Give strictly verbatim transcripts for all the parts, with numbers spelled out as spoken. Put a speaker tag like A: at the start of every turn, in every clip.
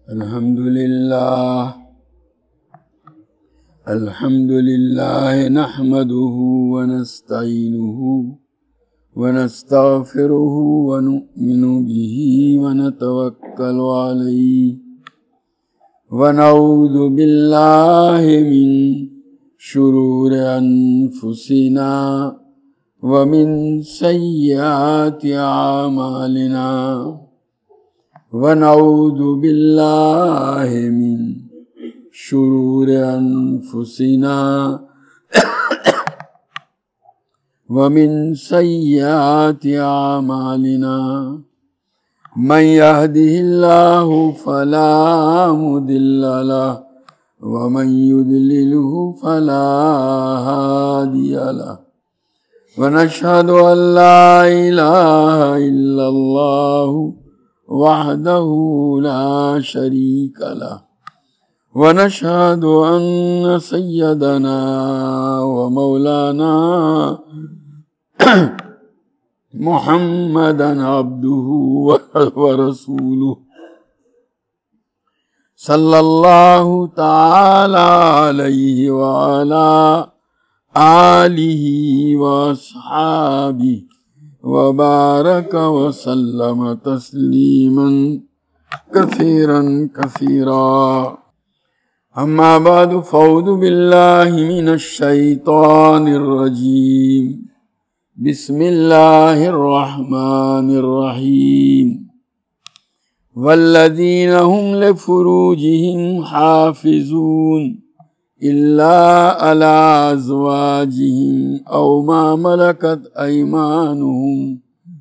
A: الحمد لله الحمد لله نحمده ونستعينه ونستغفره ونؤمن به ونتوكل عليه ونعوذ بالله من شرور أنفسنا ومن سيئات أعمالنا ونعوذ بالله من شرور أنفسنا ومن سيئات أعمالنا من يهده الله فلا مضل له ومن يضلله فلا هادي له ونشهد أن لا إله إلا الله وحده لا شريك له ونشهد أن سيدنا ومولانا محمدا عبده ورسوله صلى الله تعالى عليه وعلى آله وأصحابه وبارك وسلم تسليما كثيرا كثيرا أما بعد فأعوذ بالله من الشيطان الرجيم بسم الله الرحمن الرحيم والذين هم لفروجهم حافظون إلا على أزواجهم أو ما ملكت أيمانهم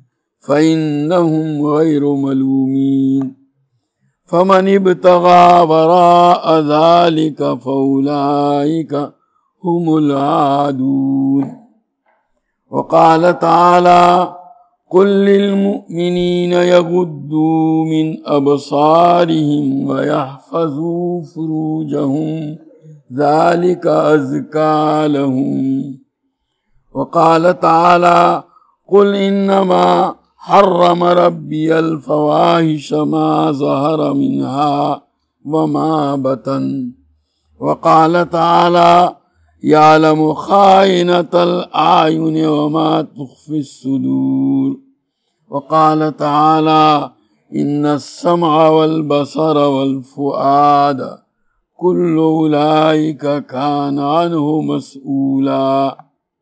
A: فإنهم غير ملومين فمن ابتغى وراء ذلك فأولئك هم العادون وقال تعالى قل للمؤمنين يغضوا من أبصارهم ويحفظوا فروجهم ذلك أزكى لهم وقال تعالى قل إنما حرم ربي الفواحش ما ظهر منها وما بطن وقال تعالى يعلم خائنة الأعين وما تخفي الصدور وقال تعالى إن السمع والبصر والفؤاد كل أولئك كان عنه مسؤولا۔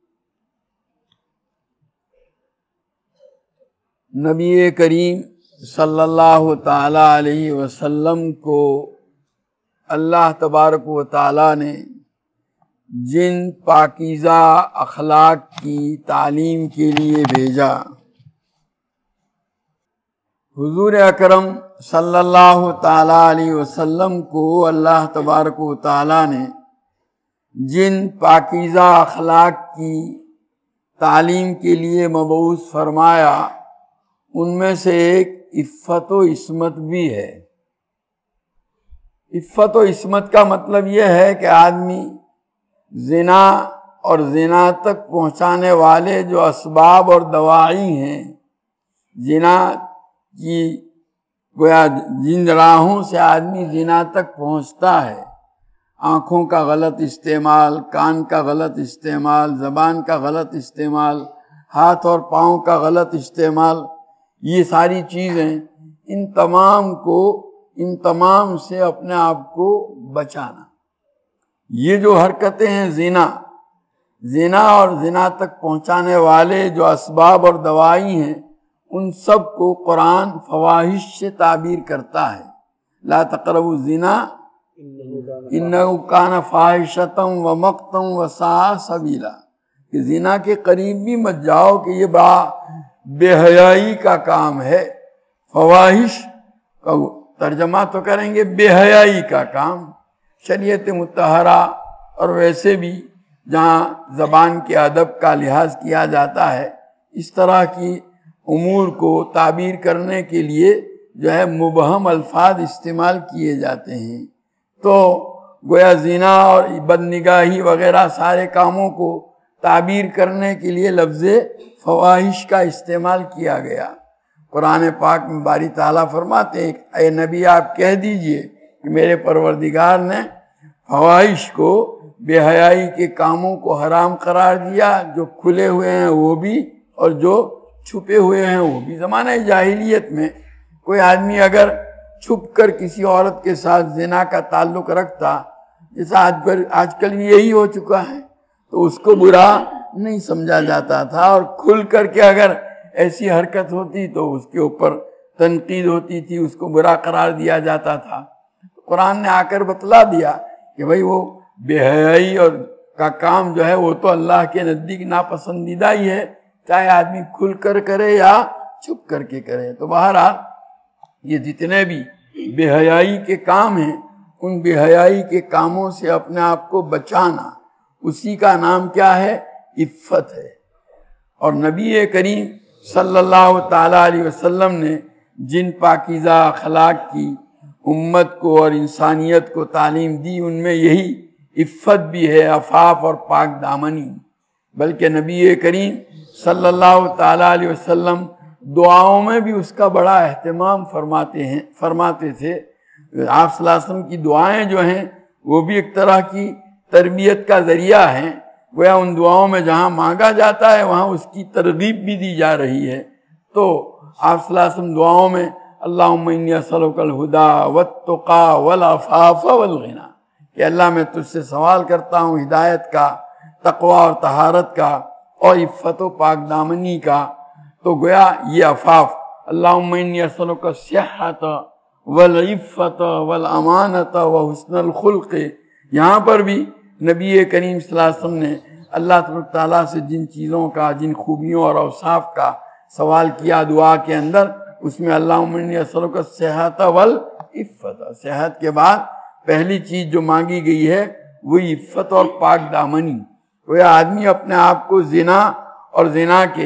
B: نبی کریم صلی اللہ تعالی علیہ وسلم کو اللہ تبارک و تعالی نے جن پاکیزہ اخلاق کی تعلیم کے لیے بھیجا، حضور اکرم صلی اللہ تعالی علیہ وسلم کو اللہ تبارک و تعالی نے جن پاکیزہ اخلاق کی تعلیم کے لیے مبعوث فرمایا، ان میں سے ایک عفت و عصمت بھی ہے۔ عفت و عصمت کا مطلب یہ ہے کہ آدمی زنا اور زنا تک پہنچانے والے جو اسباب اور دواعی ہیں، زنا کی گویا جن راہوں سے آدمی زنا تک پہنچتا ہے، آنکھوں کا غلط استعمال، کان کا غلط استعمال، زبان کا غلط استعمال، ہاتھ اور پاؤں کا غلط استعمال، یہ ساری چیزیں، ان تمام کو ان تمام سے اپنے آپ کو بچانا۔ یہ جو حرکتیں ہیں زنا زنا اور زنا تک پہنچانے والے جو اسباب اور دوائی ہیں، ان سب کو قرآن فواحش سے تعبیر کرتا ہے۔ لا تقربوا الزنا انہ کان فاحشۃ ومقتا وساء سبیلا، کہ زنا کے قریب بھی مت جاؤ کہ یہ بڑا بے حیائی کا کام ہے۔ فواحش کا ترجمہ تو کریں گے بے حیائی کا کام۔ شریعت مطہرہ اور ویسے بھی جہاں زبان کے ادب کا لحاظ کیا جاتا ہے، اس طرح کی امور کو تعبیر کرنے کے لیے جو ہے مبہم الفاظ استعمال کیے جاتے ہیں۔ تو گویا زنا اور بدنگاہی وغیرہ سارے کاموں کو تعبیر کرنے کے لیے لفظ فواحش کا استعمال کیا گیا۔ قرآن پاک میں باری تعالیٰ فرماتے ہیں اے نبی آپ کہہ دیجئے کہ میرے پروردگار نے فواحش کو، بے حیائی کے کاموں کو حرام قرار دیا، جو کھلے ہوئے ہیں وہ بھی اور جو چھپے ہوئے ہیں وہ بھی۔ زمانہ جاہلیت میں کوئی آدمی اگر چھپ کر کسی عورت کے ساتھ زنا کا تعلق رکھتا، جیسا آج پر آج کل یہی ہو چکا ہے، تو اس کو برا نہیں سمجھا جاتا تھا، اور کھل کر کے اگر ایسی حرکت ہوتی تو اس کے اوپر تنقید ہوتی تھی، اس کو برا قرار دیا جاتا تھا۔ قرآن نے آ کر بتلا دیا کہ بھئی وہ بے حیائی اور کا کام جو ہے وہ تو اللہ کے نزدیک ناپسندیدہ ہی ہے، چاہے آدمی کھل کر کرے یا چھپ کر کے کرے۔ تو بہرحال یہ جتنے بھی بے حیائی کے کام ہیں، ان بے حیائی کے کاموں سے اپنے آپ کو بچانا، اسی کا نام کیا ہے؟ عفت ہے۔ اور نبی کریم صلی اللہ تعالیٰ علیہ وسلم نے جن پاکیزہ اخلاق کی امت کو اور انسانیت کو تعلیم دی، ان میں یہی عفت بھی ہے، عفاف اور پاک دامنی۔ بلکہ نبی کریم صلی اللہ تعالیٰ علیہ وسلم دعاؤں میں بھی اس کا بڑا اہتمام فرماتے ہیں فرماتے تھے۔ آپ صلی اللہ علیہ وسلم کی دعائیں جو ہیں وہ بھی ایک طرح کی تربیت کا ذریعہ ہیں، گویا ان دعاؤں میں جہاں مانگا جاتا ہے وہاں اس کی ترغیب بھی دی جا رہی ہے۔ تو آپ صلی اللہ علیہ وسلم دعاؤں میں اللہم انی اسألک الہدی والتقی والعفاف والغنی، کہ اللہ میں تجھ سے سوال کرتا ہوں ہدایت کا، تقوی اور طہارت کا، اور عفت و پاک دامنی کا۔ تو گویا یہ عفاف، اللہم انی اسألک الصحۃ والعفت والامانۃ وحسن الخلق، یہاں پر بھی نبی کریم صلی اللہ علیہ وسلم نے اللہ تبارک تعالیٰ سے جن چیزوں کا، جن خوبیوں اور اوصاف کا سوال کیا دعا کے اندر، اس میں اللہم انی اسألک الصحۃ والعفت، صحت کے بعد پہلی چیز جو مانگی گئی ہے وہی عفت اور پاک دامنی۔ وہ آدمی اپنے آپ کو زنا اور زنا کے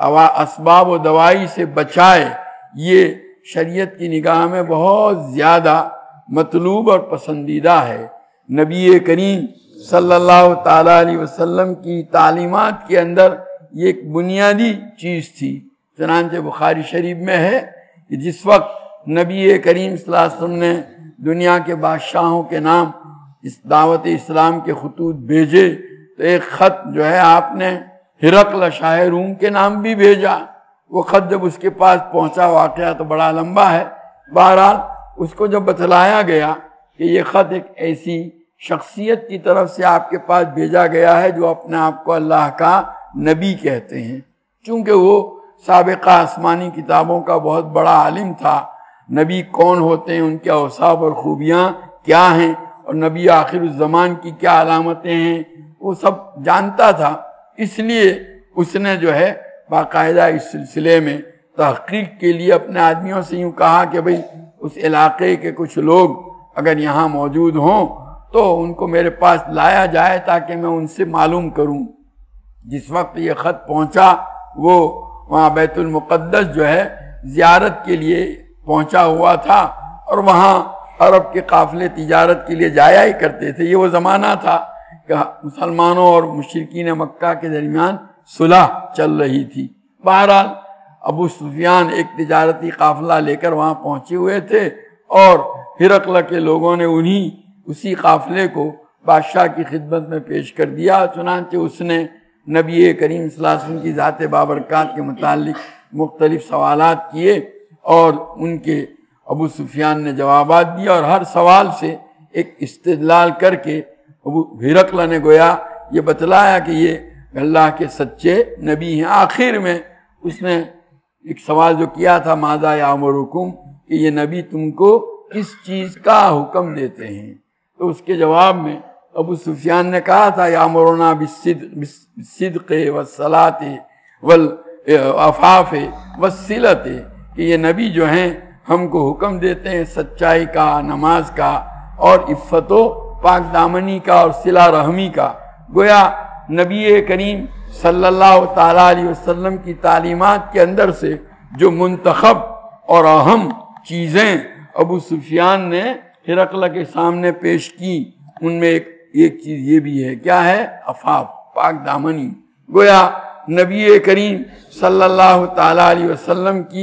B: اسباب و دوائی سے بچائے، یہ شریعت کی نگاہ میں بہت زیادہ مطلوب اور پسندیدہ ہے۔ نبی کریم صلی اللہ تعالیٰ علیہ وسلم کی تعلیمات کے اندر یہ ایک بنیادی چیز تھی۔ چنانچہ بخاری شریف میں ہے کہ جس وقت نبی کریم صلی اللہ علیہ وسلم نے دنیا کے بادشاہوں کے نام اس دعوت اسلام کے خطوط بھیجے، تو ایک خط جو ہے آپ نے ہرقل شاہ روم کے نام بھی بھیجا۔ وہ خط جب اس کے پاس پہنچا، واقعہ تو بڑا لمبا ہے، بہرحال اس کو جب بتلایا گیا کہ یہ خط ایک ایسی شخصیت کی طرف سے آپ کے پاس بھیجا گیا ہے جو اپنے آپ کو اللہ کا نبی کہتے ہیں، چونکہ وہ سابقہ آسمانی کتابوں کا بہت بڑا عالم تھا، نبی کون ہوتے ہیں، ان کے اوصاف اور خوبیاں کیا ہیں، اور نبی آخر الزمان کی کیا علامتیں ہیں، وہ سب جانتا تھا۔ اس لیے اس نے جو ہے باقاعدہ اس سلسلے میں تحقیق کے لیے اپنے آدمیوں سے یوں کہا کہ بھئی اس علاقے کے کچھ لوگ اگر یہاں موجود ہوں تو ان کو میرے پاس لایا جائے تاکہ میں ان سے معلوم کروں۔ جس وقت یہ خط پہنچا، وہ وہاں بیت المقدس جو ہے زیارت کے لیے پہنچا ہوا تھا، اور وہاں عرب کے قافلے تجارت کے لیے جایا ہی کرتے تھے۔ یہ وہ زمانہ تھا کہ مسلمانوں اور مشرکین مکہ کے درمیان صلح چل رہی تھی۔ بہرحال ابو سفیان ایک تجارتی قافلہ لے کر وہاں پہنچے ہوئے تھے، اور ہرقل کے لوگوں نے انہی اسی قافلے کو بادشاہ کی خدمت میں پیش کر دیا۔ چنانچہ اس نے نبی کریم صلی اللہ علیہ وسلم کی ذات بابرکات کے متعلق مختلف سوالات کیے، اور ان کے ابو سفیان نے جوابات دیا، اور ہر سوال سے ایک استدلال کر کے ابو ہرقل نے گویا یہ بتلایا کہ یہ اللہ کے سچے نبی ہیں۔ آخر میں اس نے ایک سوال جو کیا تھا، ماذا یامرکم، کہ یہ نبی تم کو کس چیز کا حکم دیتے ہیں؟ تو اس کے جواب میں ابو سفیان نے کہا تھا، یامرنا بالصدق والصلاۃ والعفاف والصلۃ، کہ یہ نبی جو ہیں ہم کو حکم دیتے ہیں سچائی کا، نماز کا، اور عفت و پاک دامنی کا، اور صلہ رحمی کا۔ گویا نبی کریم صلی اللہ تعالیٰ علیہ وسلم کی تعلیمات کے اندر سے جو منتخب اور اہم چیزیں ابو سفیان نے ہرقل کے سامنے پیش کی، ان میں ایک ایک چیز یہ بھی ہے، کیا ہے؟ عفاف، پاک دامنی۔ گویا نبی کریم صلی اللہ تعالیٰ علیہ وسلم کی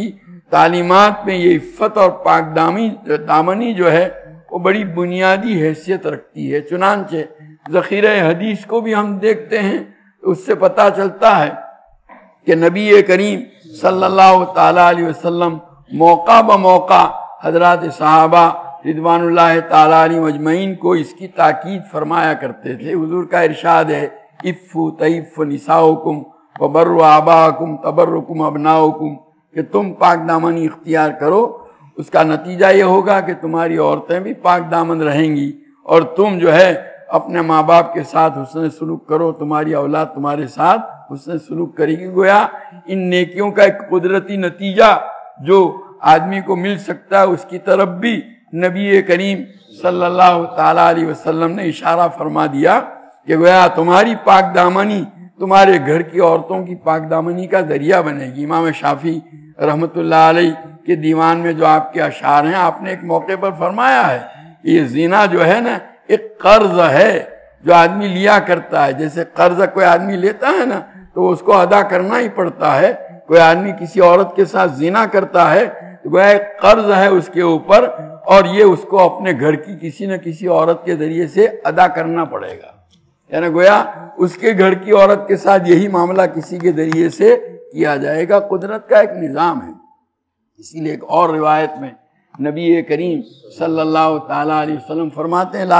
B: تعلیمات میں یہ عفت اور پاک دامی دامنی جو ہے وہ بڑی بنیادی حیثیت رکھتی ہے۔ چنانچہ ذخیرہ حدیث کو بھی ہم دیکھتے ہیں، اس سے پتہ چلتا ہے کہ نبی کریم صلی اللہ تعالیٰ علیہ وسلم موقع بموقع حضرات صحابہ رضوان اللہ تعالیٰ علیہ مجمعین کو اس کی تاکید فرمایا کرتے تھے۔ حضور کا ارشاد ہے عفو تعف نساؤکم وبروا آباءکم تبرکم ابناؤکم، کہ تم پاک دامنی اختیار کرو، اس کا نتیجہ یہ ہوگا کہ تمہاری عورتیں بھی پاک دامن رہیں گی، اور تم جو ہے اپنے ماں باپ کے ساتھ حسن سلوک کرو، تمہاری اولاد تمہارے ساتھ حسن سلوک کرے گی۔ گویا ان نیکیوں کا ایک قدرتی نتیجہ جو آدمی کو مل سکتا ہے، اس کی طرف بھی نبی کریم صلی اللہ تعالیٰ علیہ وسلم نے اشارہ فرما دیا کہ گویا تمہاری پاک دامنی تمہارے گھر کی عورتوں کی پاک دامنی کا ذریعہ بنے گی۔ امام شافعی رحمۃ اللہ علیہ کے دیوان میں جو آپ کے اشعار ہیں، آپ نے ایک موقع پر فرمایا ہے یہ زنا جو ہے نا ایک قرض ہے جو آدمی لیا کرتا ہے۔ جیسے قرض کوئی آدمی لیتا ہے نا تو اس کو ادا کرنا ہی پڑتا ہے۔ کوئی آدمی کسی عورت کے ساتھ زنا کرتا ہے تو گویا ایک قرض ہے اس کے اوپر، اور یہ اس کو اپنے گھر کی کسی نہ کسی عورت کے ذریعے سے ادا کرنا پڑے گا۔ یعنی گویا اس کے گھر کی عورت کے ساتھ یہی معاملہ کسی کے ذریعے سے کیا جائے گا۔ قدرت کا ایک نظام ہے۔ اسی لیے ایک اور روایت میں نبی کریم صلی اللہ تعالیٰ علیہ وسلم فرماتے ہیں لا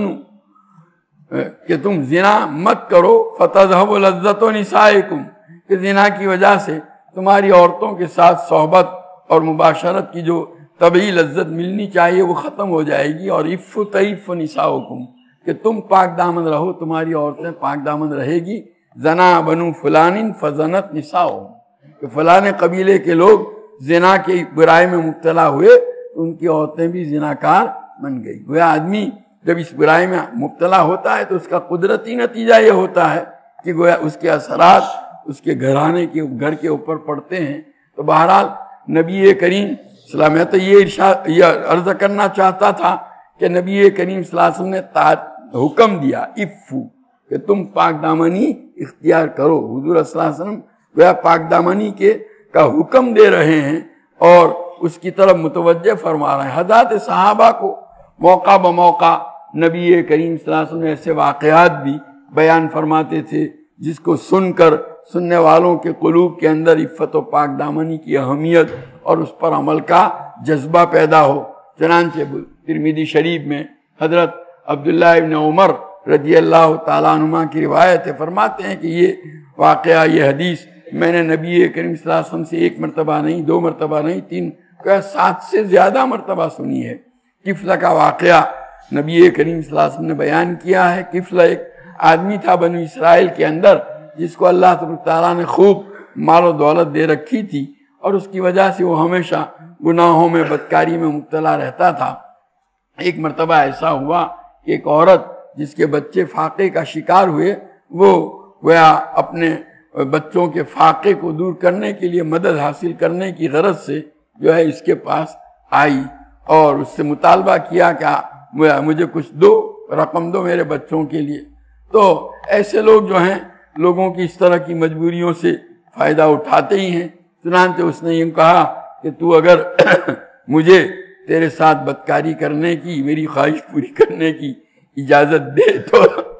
B: تزنوا، کہ تم زنا مت کرو، فتذهب لذت نسائکم، کہ زنا کی وجہ سے تمہاری عورتوں کے ساتھ صحبت اور مباشرت کی جو طبعی لذت ملنی چاہیے وہ ختم ہو جائے گی، اور عف تعف نساؤکم، کہ تم پاک دامن رہو، تمہاری عورتیں پاک دامن رہے گی۔ زنا بنو فلان فزنت نساؤہم، کہ فلاں قبیلے کے لوگ زنا کی برائی میں مبتلا ہوئے تو ان کی عورتیں بھی زناکار بن گئی۔ گویا آدمی جب اس برائی میں مبتلا ہوتا ہے تو اس کا قدرتی نتیجہ یہ ہوتا ہے کہ گویا اس کے اثرات اس کے گھرانے کے گھر کے اوپر پڑتے ہیں۔ تو بہرحال نبی کریم صلی اللہ علیہ وسلم، میں تو یہ ارشاد یہ عرض کرنا چاہتا تھا کہ نبی کریم صلی اللہ علیہ وسلم نے حکم دیا عفو، کہ تم پاک دامنی اختیار کرو۔ حضور صلی اللہ علیہ وسلم گویا پاک دامنی کے کا حکم دے رہے ہیں اور اس کی طرف متوجہ فرما رہے ہیں۔ حضرات صحابہ کو موقع بموقع نبی کریم صلی اللہ علیہ وسلم نے ایسے واقعات بھی بیان فرماتے تھے جس کو سن کر سننے والوں کے قلوب کے اندر عفت و پاک دامنی کی اہمیت اور اس پر عمل کا جذبہ پیدا ہو۔ چنانچہ ترمذی شریف میں حضرت عبداللہ ابن عمر رضی اللہ تعالیٰ عنہما کی روایت ہے، فرماتے ہیں کہ یہ واقعہ یہ حدیث میں نے نبی کریم صلی اللہ علیہ وسلم سے ایک مرتبہ نہیں، دو مرتبہ نہیں، تین سات سے زیادہ مرتبہ سنی ہے۔ کفلہ کا واقعہ نبی کریم صلی اللہ علیہ وسلم نے بیان کیا ہے۔ کفلہ ایک آدمی تھا بنو اسرائیل کے اندر جس کو اللہ تعالیٰ نے خوب مال و دولت دے رکھی تھی، اور اس کی وجہ سے وہ ہمیشہ گناہوں میں بدکاری میں مبتلا رہتا تھا۔ ایک مرتبہ ایسا ہوا کہ ایک عورت جس کے بچے فاقے کا شکار ہوئے، وہ گویا اپنے بچوں کے فاقے کو دور کرنے کے لیے مدد حاصل کرنے کی غرض سے جو ہے اس کے پاس آئی اور اس سے مطالبہ کیا کہ مجھے کچھ دو، رقم دو میرے بچوں کے لیے۔ تو ایسے لوگ جو ہیں لوگوں کی اس طرح کی مجبوریوں سے فائدہ اٹھاتے ہی ہیں۔ چنانچہ اس نے یہ کہا کہ تو اگر مجھے تیرے ساتھ بدکاری کرنے کی، میری خواہش پوری کرنے کی اجازت دے تو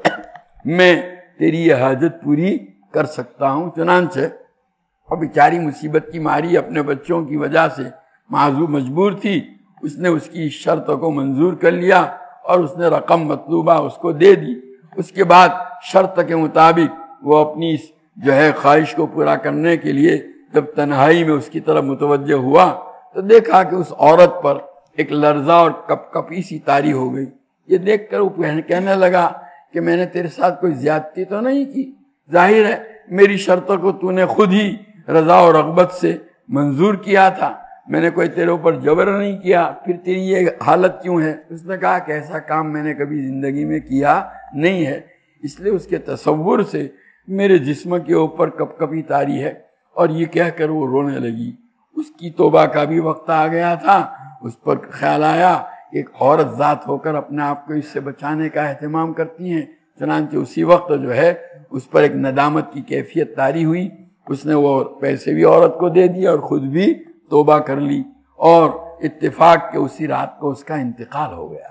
B: میں تیری یہ حاجت پوری کر سکتا ہوں۔ چنانچہ اور بیچاری مصیبت کی ماری اپنے بچوں کی وجہ سے معذور مجبور تھی، اس نے اس کی شرط کو منظور کر لیا اور اس نے رقم مطلوبہ اس کو دے دی۔ اس کے بعد شرط کے مطابق وہ اپنی اس جو ہے خواہش کو پورا کرنے کے لیے جب تنہائی میں اس کی طرف متوجہ ہوا تو دیکھا کہ اس عورت پر ایک لرزہ اور کپ کپی سی طاری ہو گئی۔ یہ دیکھ کر وہ کہنے لگا کہ میں نے تیرے ساتھ کوئی زیادتی تو نہیں کی، ظاہر ہے میری شرطوں کو تو نے خود ہی رضا و رغبت سے منظور کیا تھا، میں نے کوئی تیرے اوپر جبر نہیں کیا، پھر تیری یہ حالت کیوں ہے؟ اس نے کہا کہ ایسا کام میں نے کبھی زندگی میں کیا نہیں ہے، اس لیے اس کے تصور سے میرے جسم کے اوپر کپ کپی طاری ہے۔ اور یہ کہہ کر وہ رونے لگی۔ اس کی توبہ کا بھی وقت آ گیا تھا، اس پر خیال آیا ایک عورت ذات ہو کر اپنے آپ کو اس سے بچانے کا اہتمام کرتی ہیں، چنانچہ اسی وقت جو ہے اس پر ایک ندامت کی کیفیت طاری ہوئی۔ اس نے وہ پیسے بھی عورت کو دے دیے اور خود بھی توبہ کر لی اور اتفاق کے اسی رات کو اس کا انتقال ہو گیا۔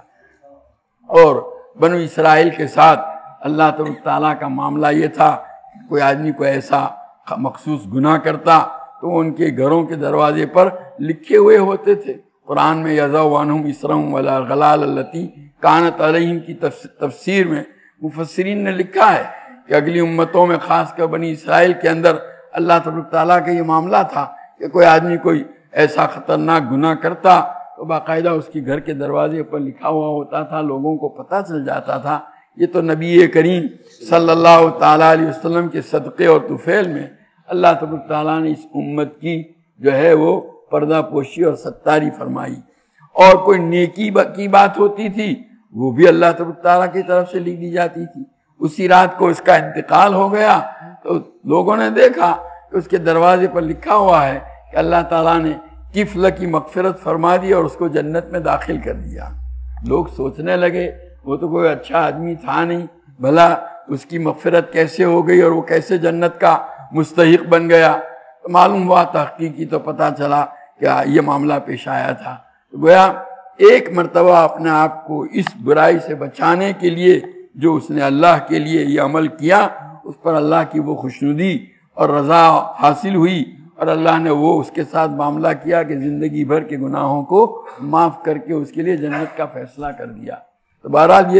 B: اور بنو اسرائیل کے ساتھ اللہ تبارک تعالیٰ کا معاملہ یہ تھا، کوئی آدمی کو ایسا مخصوص گناہ کرتا تو ان کے گھروں کے دروازے پر لکھے ہوئے ہوتے تھے۔ قرآن میں یضع عنہم اصرہم والغلال التی کانت علیہم کی تفسیر میں مفسرین نے لکھا ہے کہ اگلی امتوں میں خاص کر بنی اسرائیل کے اندر اللہ تبارک تعالیٰ کا یہ معاملہ تھا کہ کوئی آدمی کوئی ایسا خطرناک گناہ کرتا تو باقاعدہ اس کی گھر کے دروازے پر لکھا ہوا ہوتا تھا، لوگوں کو پتہ چل جاتا تھا۔ یہ تو نبی کریم صلی اللہ تعالیٰ علیہ وسلم کے صدقے اور طفیل میں اللہ تبارک تعالیٰ نے اس امت کی جو ہے وہ پردہ پوشی اور ستاری فرمائی۔ اور کوئی نیکی کی بات ہوتی تھی وہ بھی اللہ تبارک تعالیٰ کی طرف سے لکھ دی جاتی تھی۔ اسی رات کو اس کا انتقال ہو گیا تو لوگوں نے دیکھا کہ اس کے دروازے پر لکھا ہوا ہے کہ اللہ تعالیٰ نے کفل کی مغفرت فرما دی اور اس کو جنت میں داخل کر دیا۔ لوگ سوچنے لگے وہ تو کوئی اچھا آدمی تھا نہیں، بھلا اس کی مغفرت کیسے ہو گئی اور وہ کیسے جنت کا مستحق بن گیا؟ تو معلوم ہوا تحقیقی تو پتہ چلا کہ یہ معاملہ پیش آیا تھا۔ گویا ایک مرتبہ اپنے آپ کو اس برائی سے بچانے کے لیے جو اس نے اللہ کے لیے یہ عمل کیا، اس پر اللہ کی وہ خوشنودی اور رضا حاصل ہوئی اور اللہ نے وہ اس کے ساتھ معاملہ کیا کہ زندگی بھر کے گناہوں کو معاف کر کے اس کے لیے جنت کا فیصلہ کر دیا۔ تو بہرحال یہ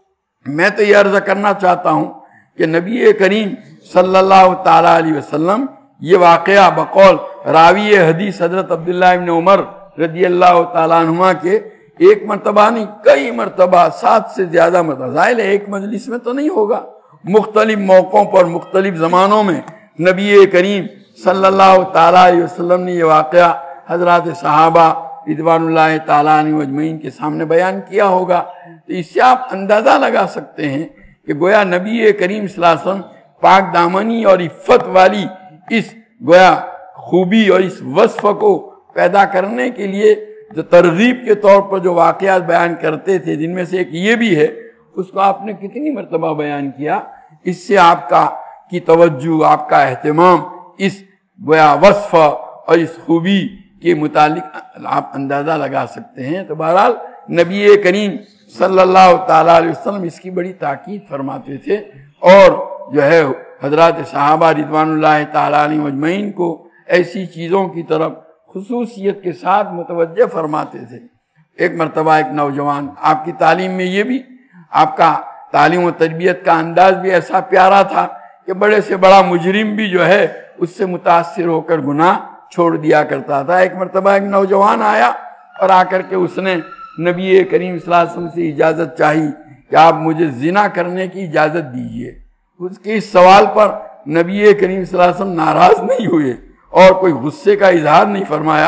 B: میں تو یہ عرض کرنا چاہتا ہوں کہ نبی کریم صلی اللہ تعالیٰ علیہ وسلم یہ واقعہ بقول راوی حدیث حضرت عبداللہ ابن عمر رضی اللہ تعالیٰ عنہما کے ایک مرتبہ نہیں کئی مرتبہ، سات سے زیادہ مرتبہ، ظاہر ہے ایک مجلس میں تو نہیں ہوگا، مختلف موقعوں پر مختلف زمانوں میں نبی کریم صلی اللہ تعالیٰ علیہ وسلم نے یہ واقعہ حضرات صحابہ رضوان اللہ تعالیٰ عنہ اجمعین کے سامنے بیان کیا ہوگا۔ تو اس سے آپ اندازہ لگا سکتے ہیں کہ گویا نبی کریم صلی اللہ علیہ وسلم پاک دامنی اور عفت والی اس گویا خوبی اور اس وصف کو پیدا کرنے کے لیے جو ترغیب کے طور پر جو واقعات بیان کرتے تھے، جن میں سے ایک یہ بھی ہے، اس کو آپ نے کتنی مرتبہ بیان کیا۔ اس سے آپ کا کی توجہ، آپ کا اہتمام اس گویا وصف اور اس خوبی کے متعلق آپ اندازہ لگا سکتے ہیں۔ تو بہرحال نبی کریم صلی اللہ تعالیٰ علیہ وسلم اس کی بڑی تاکید فرماتے تھے اور جو ہے حضرات صحابہ رضوان اللہ تعالیٰ علیہ اجمعین کو ایسی چیزوں کی طرف خصوصیت کے ساتھ متوجہ فرماتے تھے۔ ایک مرتبہ ایک نوجوان، آپ کی تعلیم میں یہ بھی، آپ کا تعلیم و تربیت کا انداز بھی ایسا پیارا تھا کہ بڑے سے بڑا مجرم بھی جو ہے اس سے متاثر ہو کر گناہ چھوڑ دیا کرتا تھا۔ ایک مرتبہ ایک نوجوان آیا اور آ کر کے اس نے نبی کریم صلی اللہ علیہ وسلم سے اجازت چاہی کہ آپ مجھے زنا کرنے کی اجازت دیجئے۔ اس کے اس سوال پر نبی کریم صلی اللہ علیہ وسلم ناراض نہیں ہوئے اور کوئی غصے کا اظہار نہیں فرمایا،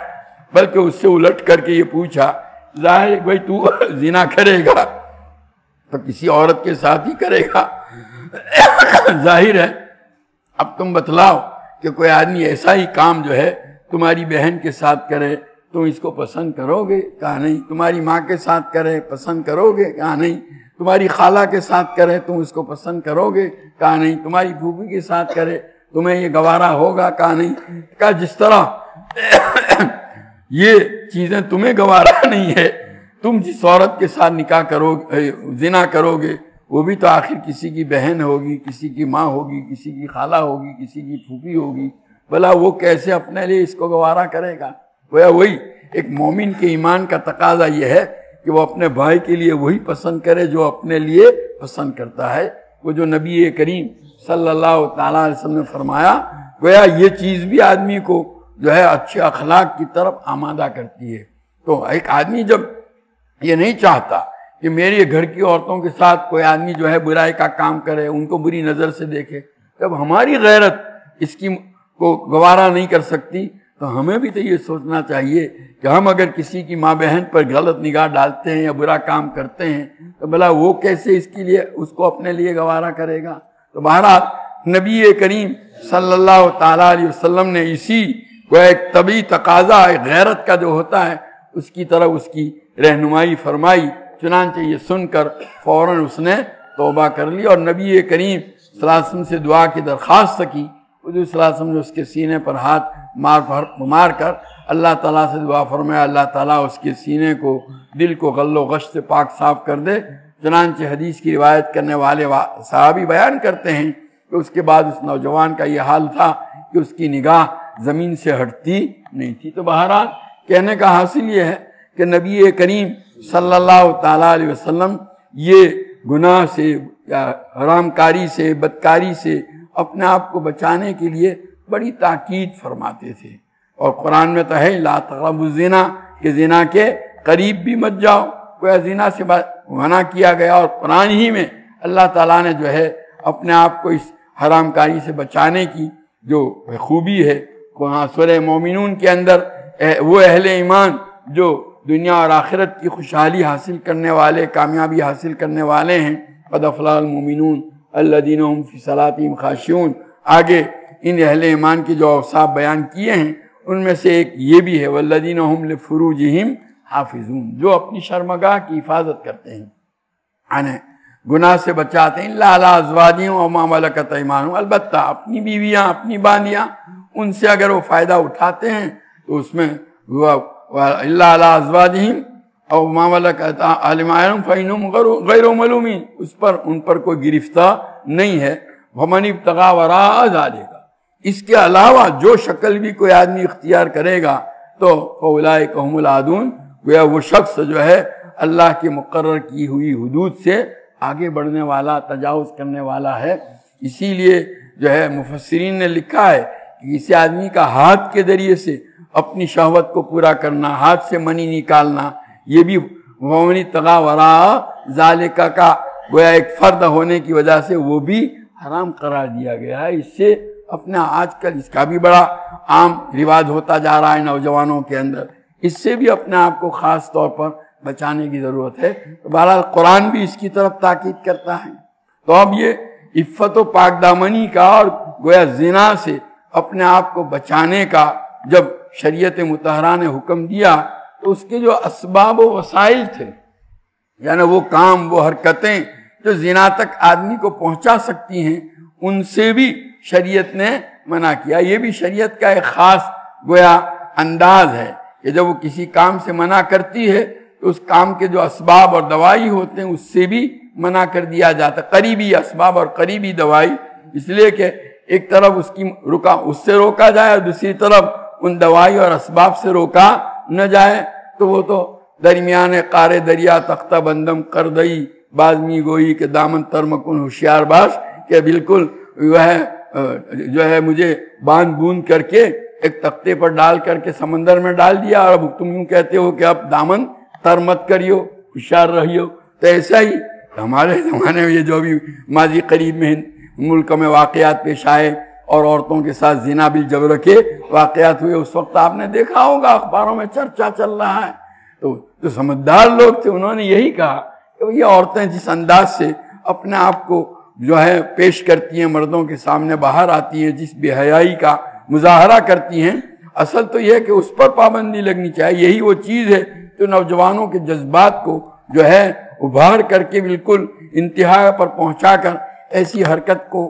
B: بلکہ اس سے الٹ کر کے یہ پوچھا، ظاہر ہے بھائی تو زنا کرے گا تو کسی عورت کے ساتھ ہی کرے گا، ظاہر ہے، اب تم بتلاؤ کہ کوئی آدمی ایسا ہی کام جو ہے تمہاری بہن کے ساتھ کرے تم اس کو پسند کرو گے؟ کہا نہیں۔ تمہاری ماں کے ساتھ کرے پسند کرو گے؟ کہا نہیں۔ تمہاری خالہ کے ساتھ کرے تم اس کو پسند کرو گے؟ کہا نہیں۔ تمہاری پھوپھی کے ساتھ کرے تمہیں یہ گوارا ہوگا؟ کہا نہیں۔ کہا جس طرح یہ چیزیں تمہیں گوارا نہیں ہے، تم جس عورت کے ساتھ نکاح کرو گے، زنا کرو گے، وہ بھی تو آخر کسی کی بہن ہوگی، کسی کی ماں ہوگی، کسی کی خالہ ہوگی، کسی کی پھوپھی ہوگی، بھلا وہ کیسے اپنے لیے اس کو گوارا کرے گا؟ گویا وہی ایک مومن کے ایمان کا تقاضا یہ ہے کہ وہ اپنے بھائی کے لیے وہی پسند کرے جو اپنے لیے پسند کرتا ہے۔ وہ جو نبی کریم صلی اللہ تعالیٰ علیہ وسلم نے فرمایا، گویا یہ چیز بھی آدمی کو جو ہے اچھے اخلاق کی طرف آمادہ کرتی ہے۔ تو ایک آدمی جب یہ نہیں چاہتا کہ میری گھر کی عورتوں کے ساتھ کوئی آدمی جو ہے برائی کا کام کرے، ان کو بری نظر سے دیکھے، جب ہماری غیرت اس کی کو گوارا نہیں کر سکتی تو ہمیں بھی تو یہ سوچنا چاہیے کہ ہم اگر کسی کی ماں بہن پر غلط نگاہ ڈالتے ہیں یا برا کام کرتے ہیں تو بھلا وہ کیسے اس کے لیے اس کو اپنے لیے گوارا کرے گا۔ تو بہرحال نبی کریم صلی اللہ تعالیٰ علیہ وسلم نے اسی کو ایک طبعی تقاضا غیرت کا جو ہوتا ہے اس کی طرف اس کی رہنمائی فرمائی۔ چنانچہ یہ سن کر فوراً اس نے توبہ کر لی اور نبی کریم صلی اللہ علیہ وسلم سے دعا کی درخواست کی۔ حضور صلی اللہ علیہ وسلم نے اس کے سینے پر ہاتھ مار مار کر اللہ تعالیٰ سے دعا فرمایا اللہ تعالیٰ اس کے سینے کو دل کو غل و غش سے پاک صاف کر دے۔ چنانچہ حدیث کی روایت کرنے والے صحابی بیان کرتے ہیں کہ اس کے بعد اس نوجوان کا یہ حال تھا کہ اس کی نگاہ زمین سے ہٹتی نہیں تھی۔ تو بہرحال کہنے کا حاصل یہ ہے کہ نبی کریم صلی اللہ تعالیٰ علیہ وسلم یہ گناہ سے یا حرام کاری سے بدکاری سے اپنے آپ کو بچانے کے لیے بڑی تاکید فرماتے تھے، اور قرآن میں تو ہے لا تقربوا الزنا کہ زنا کے قریب بھی مت جاؤ، کوئی زنا سے منع کیا گیا، اور قرآن ہی میں اللہ تعالیٰ نے جو ہے اپنے آپ کو اس حرام کاری سے بچانے کی جو خوبی ہے وہاں سورہ مومنون کے اندر وہ اہل ایمان جو دنیا اور آخرت کی خوشحالی حاصل کرنے والے کامیابی حاصل کرنے والے ہیں، قد افلح المؤمنون الذین هم فی صلاتہم خاشعون، آگے ان اہل ایمان کے جو اوصاف بیان کیے ہیں ان میں سے ایک یہ بھی ہے والذین هم لفروجہم حافظون، جو اپنی شرمگاہ کی حفاظت کرتے ہیں، یعنی گناہ سے بچاتے ہیں، الا علی ازواجہم و ما ملکت ایمانہم، البتہ اپنی بیویاں اپنی بالیاں ان سے اگر وہ فائدہ اٹھاتے ہیں تو اس میں الا علی ازواجہم او ما ملکت ایمانہم فانہم غیر ملومین، اس پر ان پر کوئی گرفتار نہیں ہے۔ ومن ابتغى وراء ذلک، اس کے علاوہ جو شکل بھی کوئی آدمی اختیار کرے گا تو فاولئک هم العادون، گویا وہ شخص جو ہے اللہ کی مقرر کی ہوئی حدود سے آگے بڑھنے والا تجاوز کرنے والا ہے۔ اسی لیے جو ہے مفسرین نے لکھا ہے کہ کسی آدمی کا ہاتھ کے ذریعے سے اپنی شہوت کو پورا کرنا، ہاتھ سے منی نکالنا، یہ بھی ومن ابتغى وراء ذلک کا گویا ایک فرد ہونے کی وجہ سے وہ بھی حرام قرار دیا گیا ہے۔ اس سے اپنا آج کل اس کا بھی بڑا عام رواج ہوتا جا رہا ہے نوجوانوں کے اندر، اس سے بھی اپنے آپ کو خاص طور پر بچانے کی ضرورت ہے۔ بہرحال قرآن بھی اس کی طرف تاکید کرتا ہے۔ تو اب یہ عفت و پاک دامنی کا اور گویا زنا سے اپنے آپ کو بچانے کا جب شریعت مطہرہ نے حکم دیا تو اس کے جو اسباب و وسائل تھے، یعنی وہ کام وہ حرکتیں جو زنا تک آدمی کو پہنچا سکتی ہیں، ان سے بھی شریعت نے منع کیا۔ یہ بھی شریعت کا ایک خاص گویا انداز ہے کہ جب وہ کسی کام سے منع کرتی ہے تو اس کام کے جو اسباب اور دوائی ہوتے ہیں اس سے بھی منع کر دیا جاتا ہے، قریبی اسباب اور قریبی دوائی، اس لیے کہ ایک طرف اس کی رکا اس سے روکا جائے اور دوسری طرف ان دوائی اور اسباب سے روکا نہ جائے، تو وہ تو درمیان قار دریا تختہ بندم کر دئی بازمی گوئی کہ دامن ترمکن ہوشیار باش، کہ بالکل جو ہے جو ہے مجھے باندھ بوند کر کے ایک تختے پر ڈال کر کے سمندر میں ڈال دیا، اور اب تم یوں کہتے ہو کہ اب دامن تر مت کریو ہوشیار رہیو۔ تو ایسا ہی ہمارے زمانے میں یہ جو بھی ماضی قریب میں ملک میں واقعات پیش آئے اور عورتوں کے ساتھ زنا بالجبر کے واقعات ہوئے، اس وقت آپ نے دیکھا ہوگا اخباروں میں چرچا چل رہا ہے۔ تو جو سمجھدار لوگ تھے انہوں نے یہی کہا کہ یہ عورتیں جس انداز سے اپنے آپ کو جو ہے پیش کرتی ہیں، مردوں کے سامنے باہر آتی ہیں، جس بے حیائی کا مظاہرہ کرتی ہیں، اصل تو یہ ہے کہ اس پر پابندی لگنی چاہیے۔ یہی وہ چیز ہے جو نوجوانوں کے جذبات کو جو ہے ابھار کر کے بالکل انتہا پر پہنچا کر ایسی حرکت کو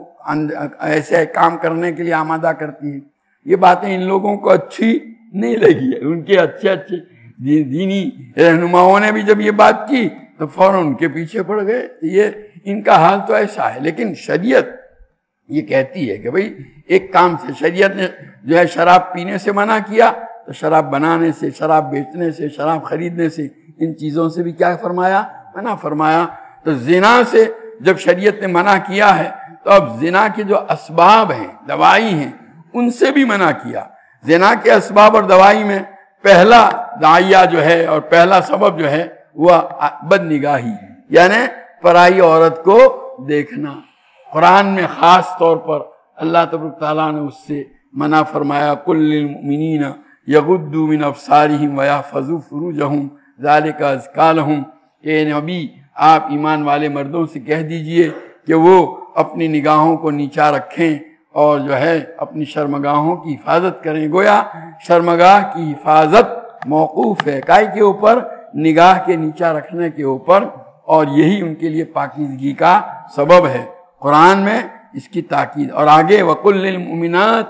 B: ایسے کام کرنے کے لیے آمادہ کرتی ہیں۔ یہ باتیں ان لوگوں کو اچھی نہیں لگی ہے، ان کے اچھے اچھے دینی رہنماؤں نے بھی جب یہ بات کی تو فوراً ان کے پیچھے پڑ گئے۔ یہ ان کا حال تو ایسا ہے، لیکن شریعت یہ کہتی ہے کہ بھئی ایک کام سے شریعت نے جو ہے شراب پینے سے منع کیا تو شراب بنانے سے، شراب بیچنے سے، شراب خریدنے سے، ان چیزوں سے بھی کیا فرمایا؟ منع فرمایا۔ تو زنا سے جب شریعت نے منع کیا ہے تو اب زنا کے جو اسباب ہیں، دوائی ہیں، ان سے بھی منع کیا۔ زنا کے اسباب اور دوائی میں پہلا داعیہ جو ہے اور پہلا سبب جو ہے وہ بد نگاہی، یعنی پرائی عورت کو دیکھنا۔ قرآن میں خاص طور پر اللہ تبارک تعالیٰ نے اس سے منع فرمایا، قُل لِّلْمُؤْمِنِينَ یغضوا من ابصارہم ویحفظوا فروجہم ذالک ازکی لہم، کہ نبی آپ ایمان والے مردوں سے کہہ دیجئے کہ وہ اپنی نگاہوں کو نیچا رکھیں اور جو ہے اپنی شرمگاہوں کی حفاظت کریں۔ گویا شرمگاہ کی حفاظت موقوف ہے کائی کے اوپر؟ نگاہ کے نیچا رکھنے کے اوپر، اور یہی ان کے لیے پاکیزگی کا سبب ہے۔ قرآن میں اس کی تاکید، اور آگے وَقُلْ لِلْمُؤْمِنَاتِ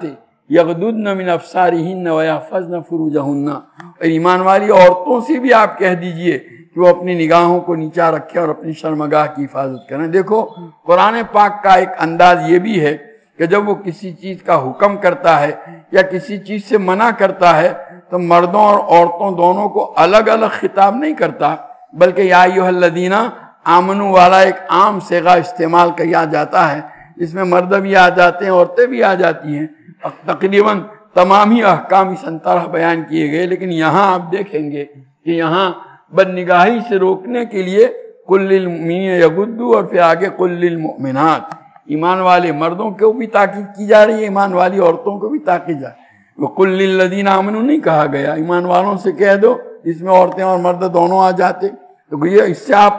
B: یغضضن من ابصارہن ویحفظن فروجہن، اور ایمان والی عورتوں سے بھی آپ کہہ دیجئے کہ وہ اپنی نگاہوں کو نیچا رکھیں اور اپنی شرمگاہ کی حفاظت کریں۔ دیکھو قرآن پاک کا ایک انداز یہ بھی ہے کہ جب وہ کسی چیز کا حکم کرتا ہے یا کسی چیز سے منع کرتا ہے تو مردوں اور عورتوں دونوں کو الگ الگ خطاب نہیں کرتا، بلکہ یا ایھا الذین آمنوا والا ایک عام صیغہ استعمال کیا جاتا ہے، جس میں مرد بھی آ جاتے ہیں، عورتیں بھی آ جاتی ہیں، تقریباً تمام ہی احکام اس طرح بیان کیے گئے۔ لیکن یہاں آپ دیکھیں گے کہ یہاں بد نگاہی سے روکنے کے لیے قل للمؤمنین یغضوا، اور پھر آگے قل للمؤمنات، ایمان والے مردوں کو بھی تاکید کی جا رہی ہے، ایمان والی عورتوں کو بھی تاکید جا رہی ہے۔ وہ قل للذین آمنوا نہیں کہا گیا، ایمان والوں سے کہہ دو، اس میں عورتیں اور مرد دونوں آ جاتے۔ تو گویا اس سے آپ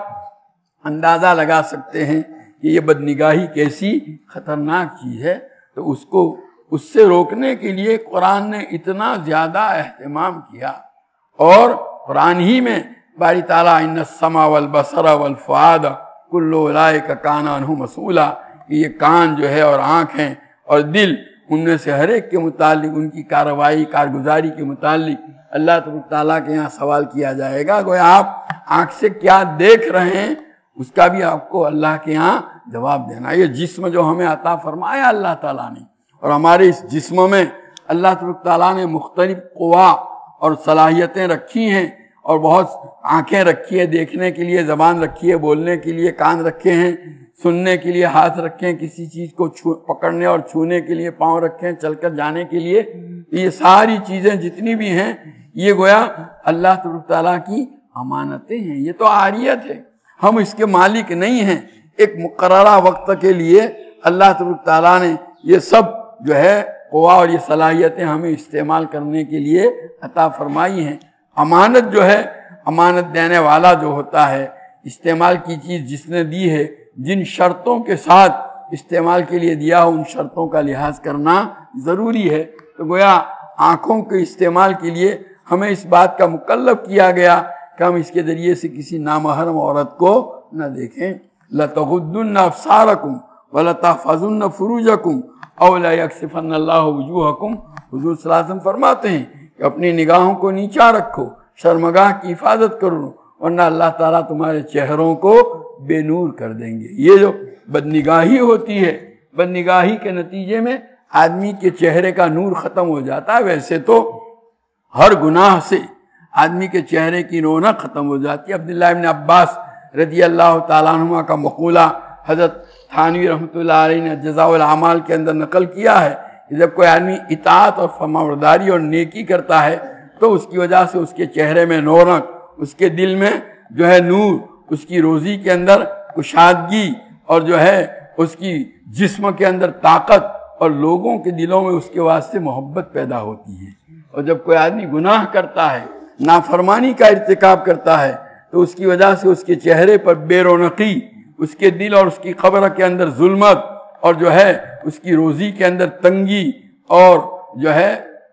B: اندازہ لگا سکتے ہیں کہ یہ بد نگاہی کیسی خطرناک چیز ہے۔ تو اس کو اس سے روکنے کے لیے قرآن نے اتنا زیادہ اہتمام کیا، اور قرآن ہی میں باری تعالیٰ ان السمع والبصر والفؤاد کل اولئک کان عنہ مسئولا، کہ یہ کان جو ہے اور آنکھیں اور دل، ان میں سے ہر ایک کے متعلق، ان کی کارروائی کارگزاری کے متعلق اللہ تعالیٰ کے یہاں سوال کیا جائے گا۔ گویا آپ آنکھ سے کیا دیکھ رہے ہیں اس کا بھی آپ کو اللہ کے یہاں جواب دینا۔ یہ جسم جو ہمیں عطا فرمایا اللہ تعالیٰ نے، اور ہمارے اس جسم میں اللہ تعالیٰ نے مختلف قوا اور صلاحیتیں رکھی ہیں، اور بہت آنکھیں رکھی ہیں دیکھنے کے لیے، زبان رکھی ہے بولنے کے لیے، کان رکھے ہیں سننے کے لیے، ہاتھ رکھے ہیں کسی چیز کو پکڑنے اور چھونے کے لیے، پاؤں رکھے ہیں چل کر جانے کے لیے۔ یہ ساری چیزیں جتنی بھی ہیں یہ گویا اللہ تعالیٰ کی امانتیں ہیں، یہ تو عاریت ہے، ہم اس کے مالک نہیں ہیں۔ ایک مقررہ وقت کے لیے اللہ تعالیٰ نے یہ سب جو ہے قوا اور یہ صلاحیتیں ہمیں استعمال کرنے کے لیے عطا فرمائی ہیں۔ امانت جو ہے، امانت دینے والا جو ہوتا ہے، استعمال کی چیز جس نے دی ہے، جن شرطوں کے ساتھ استعمال کے لیے دیا ہو، ان شرطوں کا لحاظ کرنا ضروری ہے۔ تو گویا آنکھوں کے استعمال کے لیے ہمیں اس بات کا مکلف کیا گیا کہ ہم اس کے ذریعے سے کسی نامحرم عورت کو نہ دیکھیں۔ لَتَغُضُّنَّ أَبْصَارَكُمْ وَلَتَحْفَظُنَّ فُرُوجَكُمْ أَوْ لَيَكْشِفَنَّ اللَّهُ وُجُوهَكُمْ۔ حضور صلی اللہ علیہ وسلم فرماتے ہیں کہ اپنی نگاہوں کو نیچا رکھو، شرمگاہ کی حفاظت کرو، ورنہ اللہ تعالیٰ تمہارے چہروں کو بے نور کر دیں گے۔ یہ جو بد نگاہی ہوتی ہے، بد نگاہی کے نتیجے میں آدمی کے چہرے کا نور ختم ہو جاتا ہے۔ ویسے تو ہر گناہ سے آدمی کے چہرے کی رونق ختم ہو جاتی ہے۔ عبداللہ ابن عباس رضی اللہ تعالیٰ عنہ کا مقولہ حضرت تھانوی رحمۃ اللہ علیہ نے جزاء الاعمال کے اندر نقل کیا ہے کہ جب کوئی آدمی اطاعت اور فرمانبرداری اور نیکی کرتا ہے تو اس کی وجہ سے اس کے چہرے میں رونق، اس کے دل میں جو ہے نور، اس کی روزی کے اندر کشادگی، اور جو ہے اس کی جسم کے اندر طاقت، اور لوگوں کے دلوں میں اس کے واسطے محبت پیدا ہوتی ہے۔ اور جب کوئی آدمی گناہ کرتا ہے، نافرمانی کا ارتکاب کرتا ہے، تو اس کی وجہ سے اس کے چہرے پر بے رونقی، اس کے دل اور اس کی قبر کے اندر ظلمت، اور جو ہے اس کی روزی کے اندر تنگی، اور جو ہے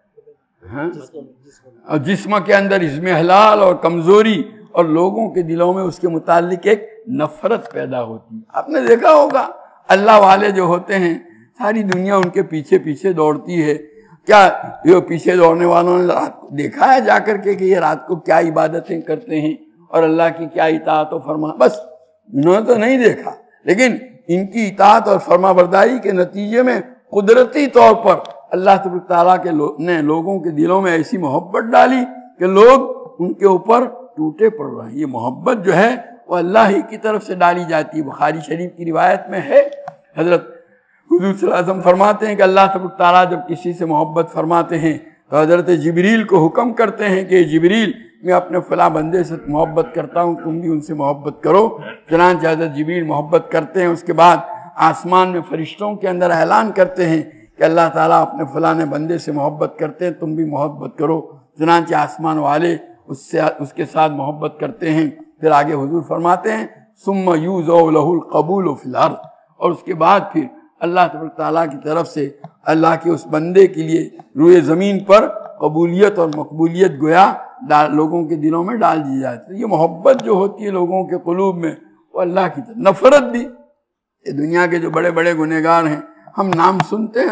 B: اور جسم کے اندر اضمحلال اور کمزوری، اور لوگوں کے دلوں میں اس کے متعلق ایک نفرت پیدا ہوتی ہے۔ آپ نے دیکھا ہوگا اللہ والے جو ہوتے ہیں ساری دنیا ان کے پیچھے پیچھے دوڑتی ہے۔ کیا یہ پیچھے دوڑنے والوں نے رات کو دیکھا ہے جا کر کے کہ یہ رات کو کیا عبادتیں کرتے ہیں اور اللہ کی کیا اطاعت و فرما؟ بس انہوں نے تو نہیں دیکھا، لیکن ان کی اطاعت اور فرما برداری کے نتیجے میں قدرتی طور پر اللہ تعالیٰ کے نے لوگوں کے دلوں میں ایسی محبت ڈالی کہ لوگ ان کے اوپر ٹوٹے پڑ رہے ہیں۔ یہ محبت جو ہے وہ اللہ ہی کی طرف سے ڈالی جاتی ہے۔ بخاری شریف کی روایت میں ہے، حضرت حضور صلی اللہ علیہ وسلم فرماتے ہیں کہ اللہ تعالیٰ جب کسی سے محبت فرماتے ہیں تو حضرت جبریل کو حکم کرتے ہیں کہ جبریل میں اپنے فلاں بندے سے محبت کرتا ہوں، تم بھی ان سے محبت کرو۔ چنانچہ حضرت جبریل محبت کرتے ہیں، اس کے بعد آسمان میں فرشتوں کے اندر اعلان کرتے ہیں کہ اللہ تعالیٰ اپنے فلاں بندے سے محبت کرتے ہیں، تم بھی محبت کرو۔ چنانچہ آسمان والے اس سے اس کے ساتھ محبت کرتے ہیں۔ پھر آگے حضور فرماتے ہیں ثم یوضع لہ القبول فی الارض، اور اس کے بعد پھر اللہ تعالیٰ کی طرف سے اللہ کے اس بندے کے لیے روئے زمین پر قبولیت اور مقبولیت گویا لوگوں کے دلوں میں ڈال دی جاتی ہے۔ یہ محبت جو ہوتی ہے لوگوں کے قلوب میں وہ اللہ کی طرف، نفرت بھی۔ یہ دنیا کے جو بڑے بڑے گنہگار ہیں، ہم نام سنتے ہیں نا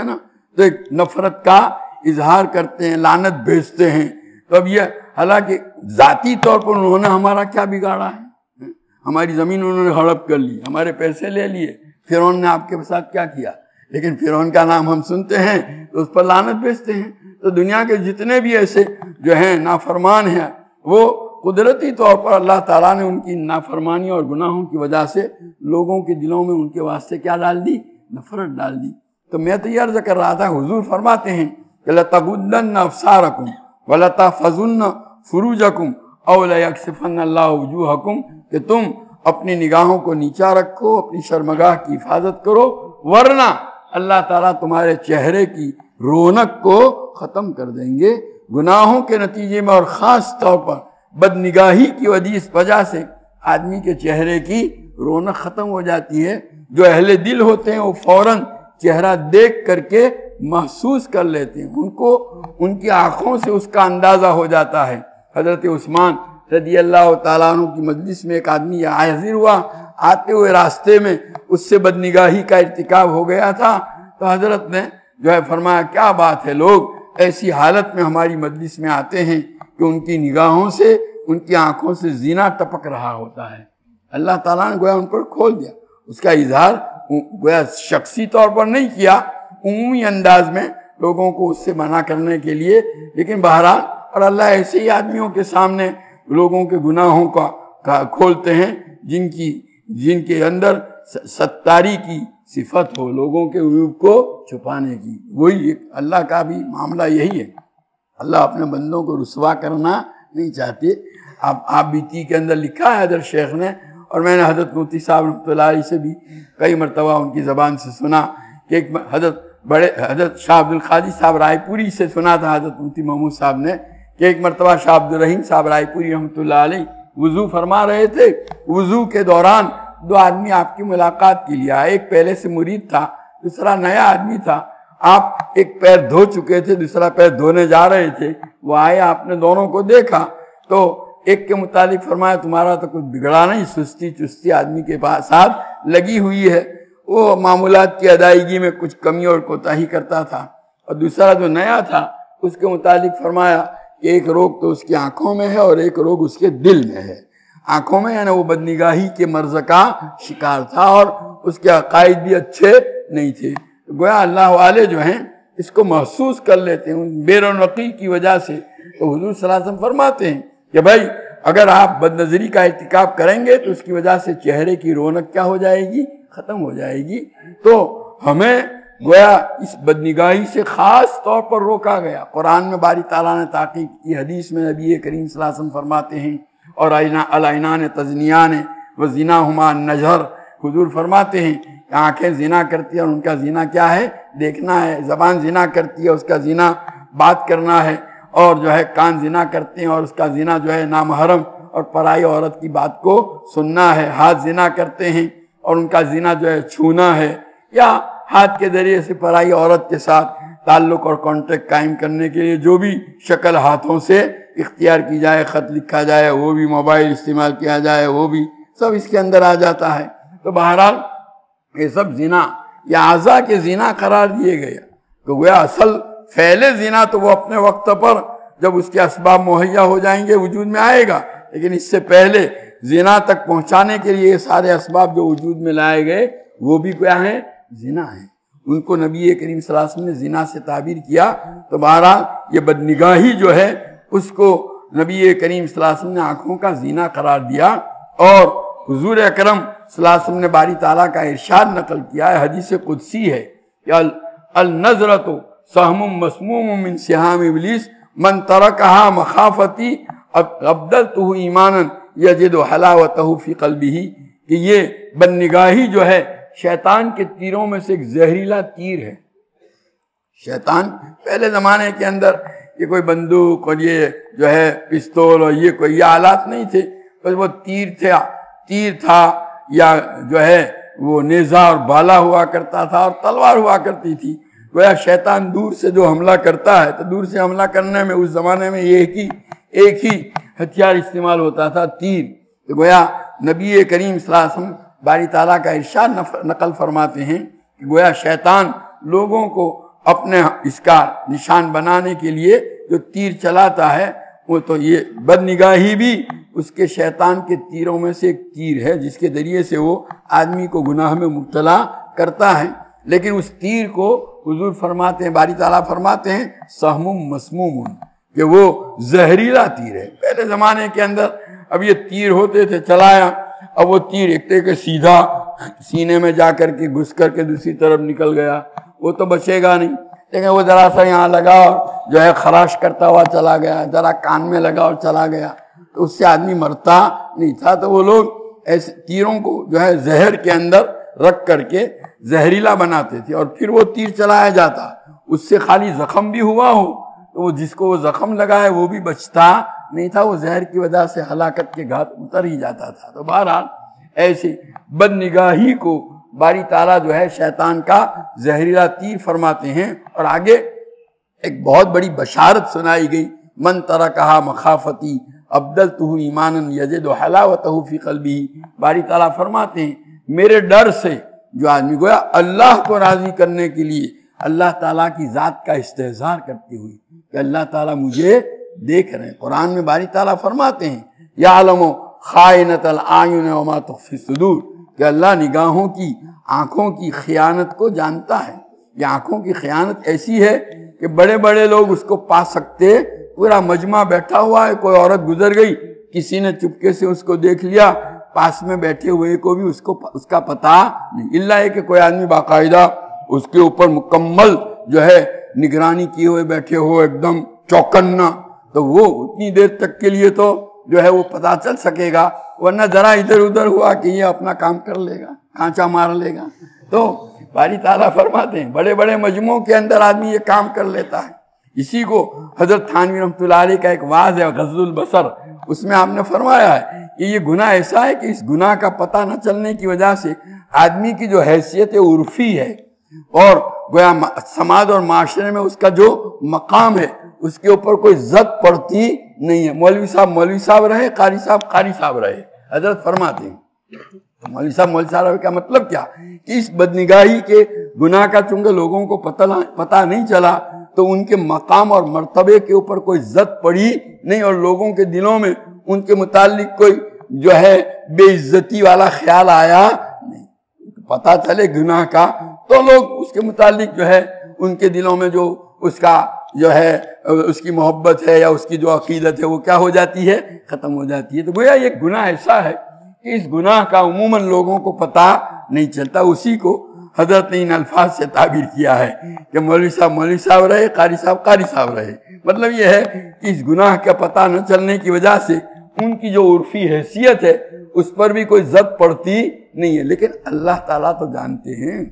B: تو ایک نفرت کا اظہار کرتے ہیں، لعنت بھیجتے ہیں. تو اب یہ حالانکہ ذاتی طور پر انہوں نے ہمارا کیا بگاڑا ہے؟ ہماری زمین انہوں نے ہڑپ کر لی، ہمارے پیسے لے لیے. فرعون نے آپ کے ساتھ کیا کیا؟ لیکن فرعون کا نام ہم سنتے ہیں تو اس پر لعنت بھیجتے ہیں. تو دنیا کے جتنے بھی ایسے جو ہیں نافرمان ہیں، وہ قدرتی طور پر اللہ تعالیٰ نے ان کی نافرمانی اور گناہوں کی وجہ سے لوگوں کے دلوں میں ان کے واسطے کیا ڈال دی؟ نفرت ڈال دی. تو میں تو یہ عرض کر رہا تھا، حضور فرماتے ہیں کہ لَتَغُضَّنَّ أَبْصَارَكُمْ وَلَتَحْفَظُنَّ فُرُوجَكُمْ أَوْ لَيَكْشِفَنَّ اللَّهُ وُجُوهَكُمْ، کہ تم اپنی نگاہوں کو نیچا رکھو، اپنی شرمگاہ کی حفاظت کرو، ورنہ اللہ تعالیٰ تمہارے چہرے کی رونق کو ختم کر دیں گے. گناہوں کے نتیجے میں اور خاص طور پر بد نگاہی کی وجہ سے آدمی کے چہرے کی رونق ختم ہو جاتی ہے. جو اہل دل ہوتے ہیں وہ فوراً چہرہ دیکھ کر کے محسوس کر لیتے ہیں، ان کو ان کی آنکھوں سے اس کا اندازہ ہو جاتا ہے. حضرت عثمان رضی اللہ تعالیٰ عنہ کی مجلس میں ایک آدمی حاضر ہوا، آتے ہوئے راستے میں اس سے بد نگاہی کا ارتکاب ہو گیا تھا. تو حضرت نے جو ہے فرمایا کیا بات ہے، لوگ ایسی حالت میں ہماری مجلس میں آتے ہیں کہ ان کی نگاہوں سے، ان کی آنکھوں سے زنا ٹپک رہا ہوتا ہے. اللہ تعالیٰ نے گویا ان پر کھول دیا. اس کا اظہار گویا شخصی طور پر نہیں کیا، عمومی انداز میں لوگوں کو اس سے منع کرنے کے لیے. لیکن بہرحال اور اللہ ایسے ہی آدمیوں کے سامنے لوگوں کے گناہوں کا کھولتے ہیں جن کی جن کے اندر ستاری کی صفت ہو، لوگوں کے عیوب کو چھپانے کی. وہی اللہ کا بھی معاملہ یہی ہے. اللہ اپنے بندوں کو رسوا کرنا نہیں چاہتے. آپ آپ بیتی کے اندر لکھا ہے حضرت شیخ نے، اور میں نے حضرت مفتی صاحب رحمۃ اللہ علیہ سے بھی کئی مرتبہ ان کی زبان سے سنا کہ ایک حضرت بڑے حضرت شاہ عبد القادر صاحب رائے پوری سے سنا تھا حضرت مفتی محمود صاحب نے کہ ایک مرتبہ شاہ عبد الرحیم صاحب رائے پوری رحمۃ اللہ علیہ وضو فرما رہے تھے. وضو کے دوران دو آدمی آپ کی ملاقات کے لیے آئے. ایک پہلے سے مرید تھا، دوسرا نیا آدمی تھا. آپ ایک پیر دھو چکے تھے، دوسرا پیر دھونے جا رہے تھے. وہ آئے، آپ نے دونوں کو دیکھا تو ایک کے متعلق فرمایا تمہارا تو کچھ بگڑا نہیں، سستی چستی آدمی کے پاس ساتھ لگی ہوئی ہے، وہ معمولات کی ادائیگی میں کچھ کمی اور کوتاہی کرتا تھا. اور دوسرا جو نیا تھا اس کے متعلق فرمایا کہ ایک روگ تو اس کی آنکھوں میں ہے اور ایک روگ اس کے دل میں ہے. آنکھوں میں یعنی وہ بدنگاہی کے مرض کا شکار تھا اور اس کے عقائد بھی اچھے نہیں تھے. گویا اللہ والے جو ہیں اس کو محسوس کر لیتے ہیں بے رونقی کی وجہ سے. تو حضور صلی اللہ علیہ وسلم فرماتے ہیں کہ بھائی اگر آپ بد نظری کا ارتکاب کریں گے تو اس کی وجہ سے چہرے کی رونق کیا ہو جائے گی؟ ختم ہو جائے گی. تو ہمیں گویا اس بدنگاہی سے خاص طور پر روکا گیا. قرآن میں باری تعالیٰ نے تاکید کی، حدیث میں نبی کریم صلی اللہ علیہ وسلم فرماتے ہیں اور العینان تزنیان وزناہما النظر، حضور فرماتے ہیں کہ آنکھیں زنا کرتی ہیں اور ان کا زنا کیا ہے؟ دیکھنا ہے. زبان زنا کرتی ہے، اس کا زنا بات کرنا ہے. اور جو ہے کان زنا کرتے ہیں اور اس کا زنا جو ہے نامحرم اور پرائی عورت کی بات کو سننا ہے. ہاتھ زنا کرتے ہیں اور ان کا زنا جو ہے چھونا ہے، یا ہاتھ کے ذریعے سے پرائی عورت کے ساتھ تعلق اور کانٹیکٹ قائم کرنے کے لیے جو بھی شکل ہاتھوں سے اختیار کی جائے، خط لکھا جائے، وہ بھی موبائل استعمال کیا جائے، وہ بھی سب اس کے اندر آ جاتا ہے. تو بہرحال یہ سب زنا یا اعضاء کے زنا قرار دیے گئے. تو گویا اصل فعل زنا تو وہ اپنے وقت پر جب اس کے اسباب مہیا ہو جائیں گے وجود میں آئے گا، لیکن اس سے پہلے زنا تک پہنچانے کے لیے سارے اسباب جو وجود میں لائے گئے وہ بھی کیا ہیں؟ زنا ہیں. ان کو نبی کریم صلی اللہ علیہ وسلم نے زنا سے تعبیر کیا. تو بہرحال یہ بدنگاہی جو ہے اس کو نبی کریم صلی اللہ علیہ وسلم نے آنکھوں کا زنا قرار دیا. اور حضور اکرم صلی اللہ علیہ وسلم نے باری تعالیٰ کا ارشاد نقل کیا ہے، حدیث قدسی ہے کہ النظرۃ سہم مسموم من سہام ابلیس من ترکہا مخافتی ابدلتہ ایمانا یجد حلاوتہ فی قلبہ، کہ یہ بدنگاہی جو ہے شیطان کے تیروں میں سے ایک زہریلا تیر ہے. شیطان پہلے زمانے کے اندر یہ کوئی بندوق اور یہ جو ہے پستول اور یہ کوئی یہ آلات نہیں تھے، بس وہ تیر تھا تیر تھا یا جو ہے وہ نیزہ اور بالا ہوا کرتا تھا اور تلوار ہوا کرتی تھی. گویا شیطان دور سے جو حملہ کرتا ہے تو دور سے حملہ کرنے میں اس زمانے میں ایک ہی ایک ہی ہتھیار استعمال ہوتا تھا، تیر. تو گویا نبی کریم صلی اللہ علیہ وسلم باری تعالیٰ کا ارشاد نقل فرماتے ہیں کہ گویا شیطان لوگوں کو اپنے اس کا نشان بنانے کے لیے جو تیر چلاتا ہے وہ تو یہ بد نگاہی بھی اس کے شیطان کے تیروں میں سے ایک تیر ہے جس کے ذریعے سے وہ آدمی کو گناہ میں مبتلا کرتا ہے. لیکن اس تیر کو حضور فرماتے ہیں، باری تعالیٰ فرماتے ہیں سہم مسموم، کہ وہ زہریلا تیر ہے. پہلے زمانے کے اندر اب یہ تیر ہوتے تھے چلایا، اب وہ تیر ایک طرح سیدھا سینے میں جا کر کے گھس کر کے دوسری طرف نکل گیا، وہ تو بچے گا نہیں. لیکن وہ ذرا سا یہاں لگا اور جو ہے خراش کرتا ہوا چلا گیا، ذرا کان میں لگا اور چلا گیا، تو اس سے آدمی مرتا نہیں تھا. تو وہ لوگ ایسے تیروں کو جو ہے زہر کے اندر رکھ کر کے زہریلا بناتے تھے اور پھر وہ تیر چلایا جاتا. اس سے خالی زخم بھی ہوا ہو تو وہ جس کو وہ زخم لگا ہے وہ بھی بچتا نہیں تھا، وہ زہر کی وجہ سے ہلاکت کے گھاٹ اتر ہی جاتا تھا. تو بہرحال ایسی بد نگاہی کو باری تعالیٰ جو ہے شیطان کا زہریلا تیر فرماتے ہیں. اور آگے ایک بہت بڑی بشارت سنائی گئی، من ترکہا مخافتی ابدلتہ ایمانا یجد حلاوتہ فی قلبہ. باری تعالیٰ فرماتے ہیں میرے ڈر سے جو آدمی گویا اللہ کو راضی کرنے کے لیے اللہ تعالیٰ کی ذات کا استحضار کرتے ہوئے کہ اللہ تعالیٰ مجھے دیکھ رہے ہیں. قرآن میں باری تعالیٰ فرماتے ہیں یعلم خائنۃ الاعین وما تخفی الصدور، کہ اللہ نگاہوں کی آنکھوں کی خیانت کو جانتا ہے. یہ آنکھوں کی خیانت ایسی ہے کہ بڑے بڑے لوگ اس کو پا سکتے، پورا مجمع بیٹھا ہوا ہے، کوئی عورت گزر گئی، کسی نے چپکے سے اس کو دیکھ لیا، پاس میں بیٹھے ہوئے کو بھی اس کو اس کا پتہ نہیں، الا ہے کہ کوئی آدمی باقاعدہ اس کے اوپر مکمل جو ہے نگرانی کیے ہوئے بیٹھے ہو ایک دم چوکنا، تو وہ اتنی دیر تک کے لیے تو جو ہے وہ پتہ چل سکے گا، ورنہ ذرا ادھر ادھر ہوا کہ یہ اپنا کام کر لے گا، کھانچا مار لے گا. تو باری تعالیٰ فرماتے ہیں بڑے بڑے مجموعوں کے اندر آدمی یہ کام کر لیتا ہے. اسی کو حضرت تھانوی رحمۃ اللہ علیہ کا ایک واعظ ہے غض البصر، اس میں آپ نے فرمایا ہے کہ یہ گناہ ایسا ہے کہ اس گناہ کا پتہ نہ چلنے کی وجہ سے آدمی کی جو حیثیت عرفی ہے اور گویا سماج اور معاشرے میں اس کا جو مقام ہے اس کے اوپر کوئی زد پڑتی نہیں ہے. مولوی صاحب مولوی صاحب رہے، قاری صاحب قاری صاحب رہے. حضرت فرماتے ہیں مولوی صاحب مولوی صاحب رہے کا مطلب کیا کہ اس بدنگاہی کے گناہ کا چونکہ لوگوں کو پتہ پتہ نہیں چلا تو ان کے مقام اور مرتبے کے اوپر کوئی زد پڑی نہیں اور لوگوں کے دلوں میں ان کے متعلق کوئی جو ہے بے عزتی والا خیال آیا نہیں. پتہ چلے گناہ کا تو لوگ اس کے متعلق جو ہے ان کے دلوں میں جو اس کا جو ہے اس کی محبت ہے یا اس کی جو عقیدت ہے وہ کیا ہو جاتی ہے، ختم ہو جاتی ہے. تو گویا یہ گناہ ایسا ہے کہ اس گناہ کا عموماً لوگوں کو پتہ نہیں چلتا. اسی کو حضرت نے ان الفاظ سے تعبیر کیا ہے کہ مولوی صاحب مولوی صاحب رہے، قاری صاحب قاری صاحب رہے. مطلب یہ ہے کہ اس گناہ کا پتہ نہ چلنے کی وجہ سے ان کی جو عرفی حیثیت ہے اس پر بھی کوئی زد پڑتی نہیں ہے. لیکن اللہ تعالیٰ تو جانتے ہیں.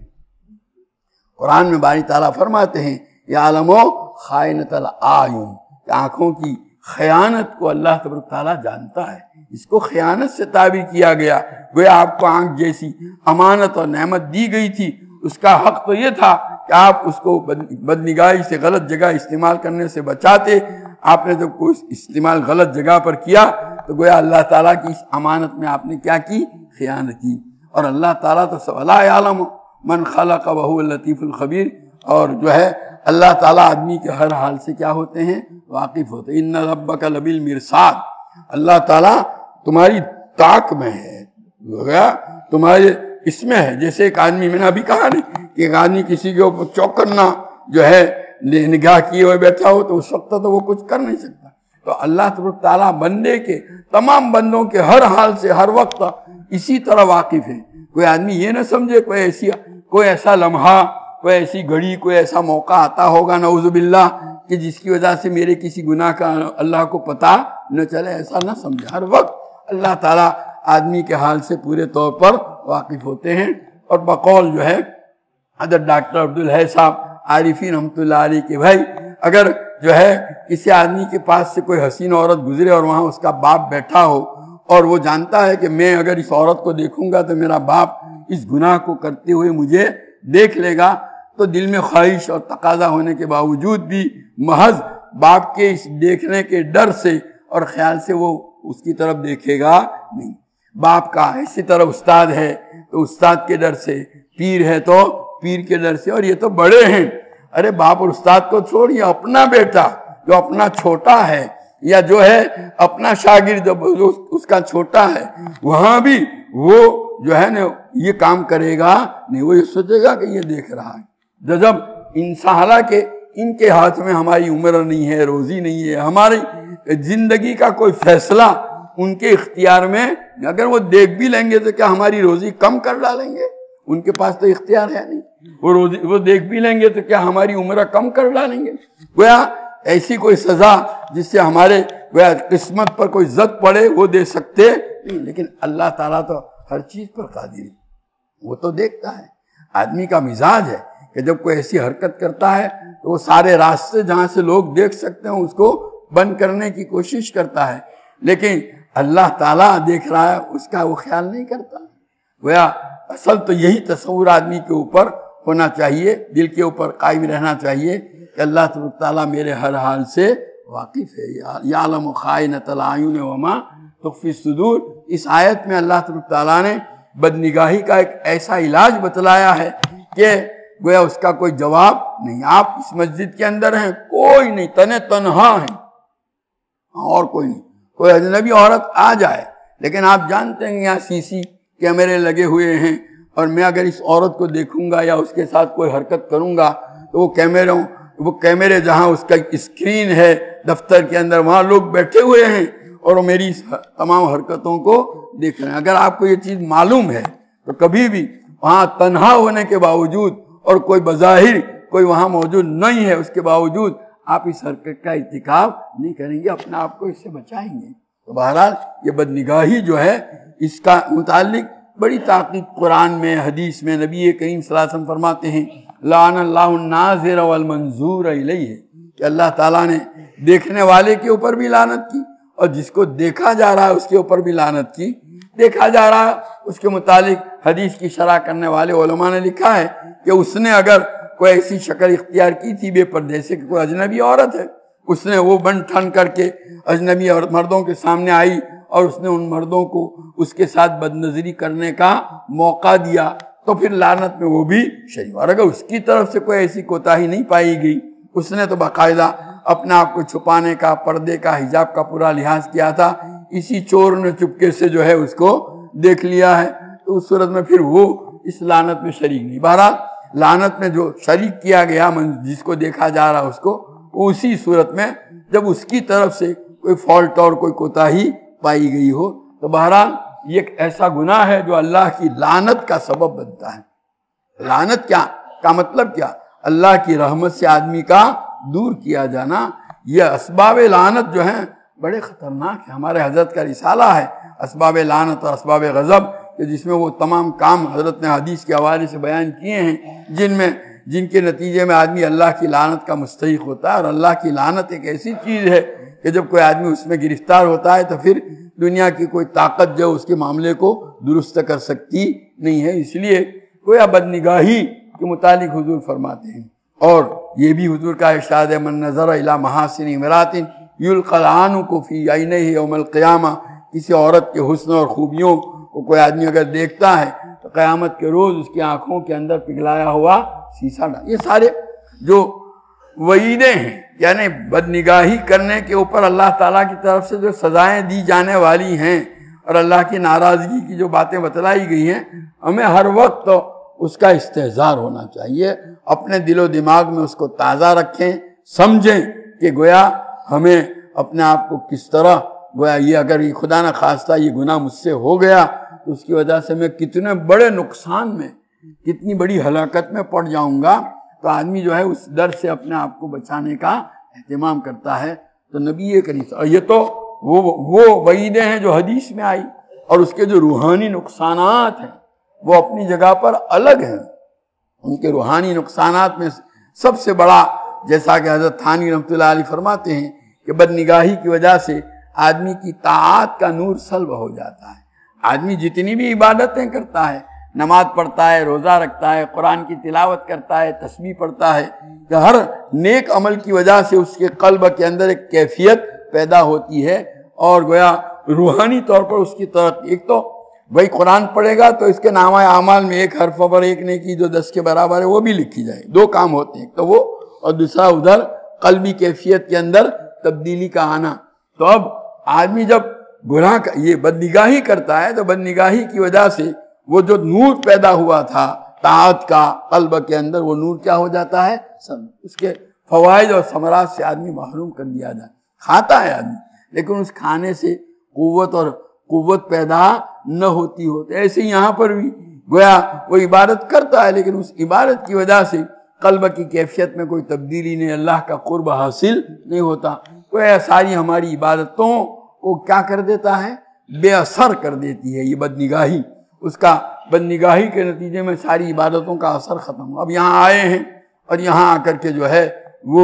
B: قرآن میں باری تعالیٰ فرماتے ہیں یعلم خائنۃ الاعین، کہ آنکھوں کی خیانت کو اللہ تبارک تعالیٰ جانتا ہے. اس کو خیانت سے تعبیر کیا گیا. گویا آپ کو آنکھ جیسی امانت اور نعمت دی گئی تھی، اس کا حق تو یہ تھا کہ آپ اس کو بدنگاہی سے غلط جگہ استعمال کرنے سے بچاتے. آپ نے جب کوئی استعمال غلط جگہ پر کیا تو گویا اللہ تعالیٰ کی اس امانت میں آپ نے کیا کی، خیانت کی. اور اللہ تعالیٰ تو ولا یعلم من خلق وهو اللطیف الخبیر، اور جو ہے اللہ تعالیٰ آدمی کے ہر حال سے کیا ہوتے ہیں، واقف ہوتے ہیں. ان ربک لبالمرصاد، اللہ تعالیٰ تمہاری طاق میں ہے، تمہارے اس میں ہے. جیسے ایک آدمی، میں نے ابھی کہا نہیں کہ ایک آدمی کسی کے اوپر چوکنا جو ہے نگاہ کیے ہوئے بیٹھا ہو تو اس وقت تو وہ کچھ کر نہیں سکتا. تو اللہ تبارک تعالیٰ بندے کے، تمام بندوں کے ہر حال سے ہر وقت اسی طرح واقف ہے. کوئی آدمی یہ نہ سمجھے کوئی ایسی کوئی ایسا لمحہ، کوئی ایسی گھڑی، کوئی ایسا موقع آتا ہوگا نعوذ باللہ کہ جس کی وجہ سے میرے کسی گناہ کا اللہ کو پتہ نہ چلے. ایسا نہ سمجھے. ہر وقت اللہ تعالیٰ آدمی کے حال سے پورے طور پر واقف ہوتے ہیں. اور بقول جو ہے حضرت ڈاکٹر عبدالحی صاحب عارفین رحمۃ اللہ علیہ کے بھائی، اگر جو ہے کسی آدمی کے پاس سے کوئی حسین عورت گزرے اور وہاں اس کا باپ بیٹھا ہو اور وہ جانتا ہے کہ میں اگر اس عورت کو دیکھوں گا تو میرا باپ اس گناہ کو کرتے ہوئے مجھے دیکھ لے گا، تو دل میں خواہش اور تقاضا ہونے کے باوجود بھی محض باپ کے اس دیکھنے کے ڈر سے اور خیال سے وہ اس کی طرف دیکھے گا نہیں. باپ کا اسی طرح استاد ہے تو استاد کے ڈر سے، پیر ہے تو پیر کے ڈر سے، اور یہ تو بڑے ہیں ارے باپ اور استاد کو چھوڑیے، اپنا بیٹا جو اپنا چھوٹا ہے یا جو ہے اپنا شاگرد جو اس کا چھوٹا ہے، وہاں بھی وہ جو ہے نا یہ کام کرے گا نہیں، وہ یہ سوچے گا کہ یہ دیکھ رہا ہے۔ جب انسان، حالانکہ ان کے ہاتھ میں ہماری عمر نہیں ہے، روزی نہیں ہے، ہماری زندگی کا کوئی فیصلہ ان کے اختیار میں، اگر وہ دیکھ بھی لیں گے تو کیا ہماری روزی کم کر ڈالیں گے؟ ان کے پاس تو اختیار ہے نہیں۔ وہ روزی وہ دیکھ بھی لیں گے تو کیا ہماری عمر کم کر ڈالیں گے؟ گویا ایسی کوئی سزا جس سے ہمارے گویا قسمت پر کوئی زد پڑے وہ دے سکتے نہیں، لیکن اللہ تعالیٰ تو ہر چیز پر قادر ہے، وہ تو دیکھتا ہے۔ آدمی کا مزاج ہے کہ جب کوئی ایسی حرکت کرتا ہے تو وہ سارے راستے جہاں سے لوگ دیکھ سکتے ہیں اس کو بند کرنے کی کوشش کرتا ہے، لیکن اللہ تعالیٰ دیکھ رہا ہے اس کا وہ خیال نہیں کرتا۔ گویا اصل تو یہی تصور آدمی کے اوپر ہونا چاہیے، دل کے اوپر قائم رہنا چاہیے کہ اللہ تعالیٰ میرے ہر حال سے واقف ہے۔ یعلم خائنۃ الاعین وما تخفی الصدور، اس آیت میں اللہ تعالیٰ نے بدنگاہی کا ایک ایسا علاج بتلایا ہے کہ گویا اس کا کوئی جواب نہیں۔ آپ اس مسجد کے اندر ہیں، کوئی نہیں، تنے تنہا ہیں، اور کوئی نہیں، کوئی اجنبی عورت آ جائے، لیکن آپ جانتے ہیں یہاں سی سی کیمرے لگے ہوئے ہیں، اور میں اگر اس عورت کو دیکھوں گا یا اس کے ساتھ کوئی حرکت کروں گا تو وہ کیمروں وہ کیمرے جہاں اس کا اسکرین ہے دفتر کے اندر، وہاں لوگ بیٹھے ہوئے ہیں اور وہ میری تمام حرکتوں کو دیکھ رہے ہیں۔ اگر آپ کو یہ چیز معلوم ہے تو کبھی بھی وہاں تنہا ہونے کے باوجود اور کوئی بظاہر کوئی وہاں موجود نہیں ہے، اس کے باوجود آپ اس حرکت کا ارتکاب نہیں کریں گے، اپنے آپ کو اس سے بچائیں گے۔ تو بہرحال یہ بدنگاہی جو ہے اس کا متعلق بڑی تاکید قرآن میں، حدیث میں نبی کریم صلی اللہ علیہ وسلم فرماتے ہیں لعن اللہ الناظر والمنظور الیہ، کہ اللہ تعالیٰ نے دیکھنے والے کے اوپر بھی لعنت کی اور جس کو دیکھا جا رہا ہے اس کے اوپر بھی لعنت کی۔ دیکھا جا رہا ہے اس کے متعلق حدیث کی شرح کرنے والے علماء نے لکھا ہے کہ اس نے اگر کوئی ایسی شکل اختیار کی تھی بے پردے سے کہ کوئی اجنبی عورت ہے، اس نے وہ بن ٹھن کر کے اجنبی اور مردوں کے سامنے آئی اور اس نے ان مردوں کو اس کے ساتھ بدنظری کرنے کا موقع دیا تو پھر لعنت میں وہ بھی شریک۔ اور اگر اس کی طرف سے کوئی ایسی کوتاہی نہیں پائی گئی، اس نے تو باقاعدہ اپنے آپ کو چھپانے کا، پردے کا، حجاب کا پورا لحاظ کیا تھا، اسی چور نے چپکے سے جو ہے اس کو دیکھ لیا ہے، تو اس صورت میں پھر وہ اس لعنت میں شریک نہیں۔ بہرحال لعنت میں جو شریک کیا گیا جس کو دیکھا جا رہا اس کو، اسی صورت میں جب اس کی طرف سے کوئی فالٹ اور کوئی کوتاہی پائی گئی ہو تو بہرحال یہ ایک ایسا گناہ ہے جو اللہ کی لعنت کا سبب بنتا ہے۔ لعنت کیا کا مطلب کیا؟ اللہ کی رحمت سے آدمی کا دور کیا جانا۔ یہ اسباب لعنت جو ہیں بڑے خطرناک ہیں۔ ہمارے حضرت کا رسالہ ہے اسباب لعنت اور اسباب غضب، کہ جس میں وہ تمام کام حضرت نے حدیث کے حوالے سے بیان کیے ہیں جن میں جن کے نتیجے میں آدمی اللہ کی لعنت کا مستحق ہوتا ہے۔ اور اللہ کی لعنت ایک ایسی چیز ہے کہ جب کوئی آدمی اس میں گرفتار ہوتا ہے تو پھر دنیا کی کوئی طاقت جو اس کے معاملے کو درست کر سکتی نہیں ہے۔ اس لیے کوئی بدنگاہی کے متعلق حضور فرماتے ہیں، اور یہ بھی حضور کا ارشاد ہے من نظر الی محاسن امرات یلقی العنق فی عینہ یوم القیامہ، کسی عورت کے حسن اور خوبیوں کو کوئی آدمی اگر دیکھتا ہے تو قیامت کے روز اس کی آنکھوں کے اندر پگھلایا ہوا سیسا ڈال۔ یہ سارے جو وعیدیں ہیں، یعنی بدنگاہی کرنے کے اوپر اللہ تعالیٰ کی طرف سے جو سزائیں دی جانے والی ہیں اور اللہ کی ناراضگی کی جو باتیں بتلائی گئی ہیں، ہمیں ہر وقت اس کا استحضار ہونا چاہیے۔ اپنے دل و دماغ میں اس کو تازہ رکھیں، سمجھیں کہ گویا ہمیں اپنے آپ کو کس طرح گویا یہ اگر یہ خدا نہ خواستہ یہ گناہ مجھ سے ہو گیا تو اس کی وجہ سے میں کتنے بڑے نقصان میں، کتنی بڑی ہلاکت میں پڑ جاؤں گا۔ تو آدمی جو ہے اس ڈر سے اپنے آپ کو بچانے کا اہتمام کرتا ہے۔ تو نبی کریم، اور یہ تو وہ وہ وعیدیں ہیں جو حدیث میں آئی، اور اس کے جو روحانی نقصانات ہیں وہ اپنی جگہ پر الگ ہیں۔ ان کے روحانی نقصانات میں سب سے بڑا، جیسا کہ حضرت تھانوی رحمۃ اللہ علیہ فرماتے ہیں کہ بدنگاہی کی وجہ سے آدمی کی طاعت کا نور سلب ہو جاتا ہے۔ آدمی جتنی بھی عبادتیں کرتا ہے، نماز پڑھتا ہے، روزہ رکھتا ہے، قرآن کی تلاوت کرتا ہے، تسبیح پڑھتا ہے، کہ ہر نیک عمل کی وجہ سے اس کے قلب کے اندر ایک کیفیت پیدا ہوتی ہے، اور گویا روحانی طور پر اس کی طرف ایک تو بھائی قرآن پڑھے گا تو اس کے نامہ اعمال میں ایک حرف پر ایک نیکی جو دس کے برابر ہے وہ بھی لکھی جائے۔ دو کام ہوتے ہیں، تو وہ اور دوسرا ادھر قلبی کیفیت کے اندر تبدیلی کا آنا. تو اب آدمی جب گناہ کا یہ بدنگاہی کرتا ہے تو بدنگاہی کی وجہ سے وہ جو نور پیدا ہوا تھا طاعت کا قلب کے اندر، وہ نور کیا ہو جاتا ہے؟ سب اس کے فوائد اور ثمرات سے آدمی محروم کر دیا جاتا. کھاتا ہے آدمی لیکن اس کھانے سے قوت اور قوت پیدا نہ ہوتی ہوتے. ایسے ہی یہاں پر بھی گویا وہ عبادت کرتا ہے لیکن اس عبادت کی وجہ سے قلب کی کیفیت میں کوئی تبدیلی نہیں، اللہ کا قرب حاصل نہیں ہوتا. گویا ساری ہماری عبادتوں کو کیا کر دیتا ہے؟ بے اثر کر دیتی ہے یہ بدنگاہی. اس کا بدنگاہی کے نتیجے میں ساری عبادتوں کا اثر ختم ہو. اب یہاں آئے ہیں اور یہاں آ کر کے جو ہے وہ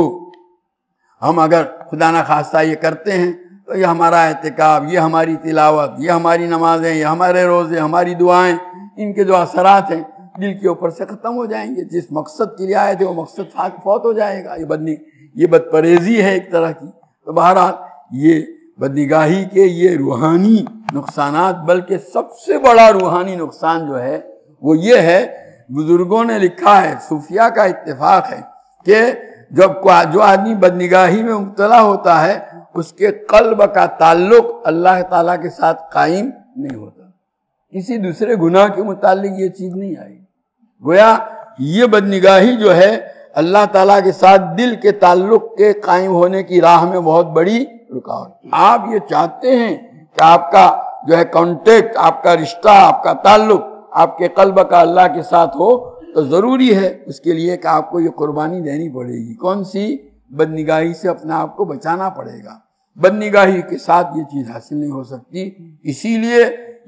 B: ہم اگر خدا نخواستہ یہ کرتے ہیں تو یہ ہمارا اعتکاف، یہ ہماری تلاوت، یہ ہماری نمازیں، یہ ہمارے روزے، ہماری دعائیں، ان کے جو اثرات ہیں دل کے اوپر سے ختم ہو جائیں گے. جس مقصد کے لیے آئے تھے وہ مقصد فوت ہو جائے گا. یہ بدنی یہ بد پرہیزی ہے ایک طرح کی. تو بہرحال یہ بدنگاہی کے یہ روحانی نقصانات، بلکہ سب سے بڑا روحانی نقصان جو ہے وہ یہ ہے، بزرگوں نے لکھا ہے، صوفیاء کا اتفاق ہے کہ جب جو آدمی بدنگاہی میں مبتلا ہوتا ہے اس کے قلب کا تعلق اللہ تعالیٰ کے ساتھ قائم نہیں ہوتا. کسی دوسرے گناہ کے متعلق یہ چیز نہیں آئی. گویا یہ بدنگاہی جو ہے اللہ تعالیٰ کے ساتھ دل کے تعلق کے قائم ہونے کی راہ میں بہت بڑی رکاوٹ. آپ یہ چاہتے ہیں کہ آپ کا جو ہے کانٹیکٹ، آپ کا رشتہ، آپ کا تعلق آپ کے قلب کا اللہ کے ساتھ ہو تو ضروری ہے اس کے لیے کہ آپ کو یہ قربانی دینی پڑے گی. کون سی؟ بدنگاہی سے اپنے آپ کو بچانا پڑے گا. بدنگاہی کے ساتھ یہ چیز حاصل نہیں ہو سکتی. اسی لیے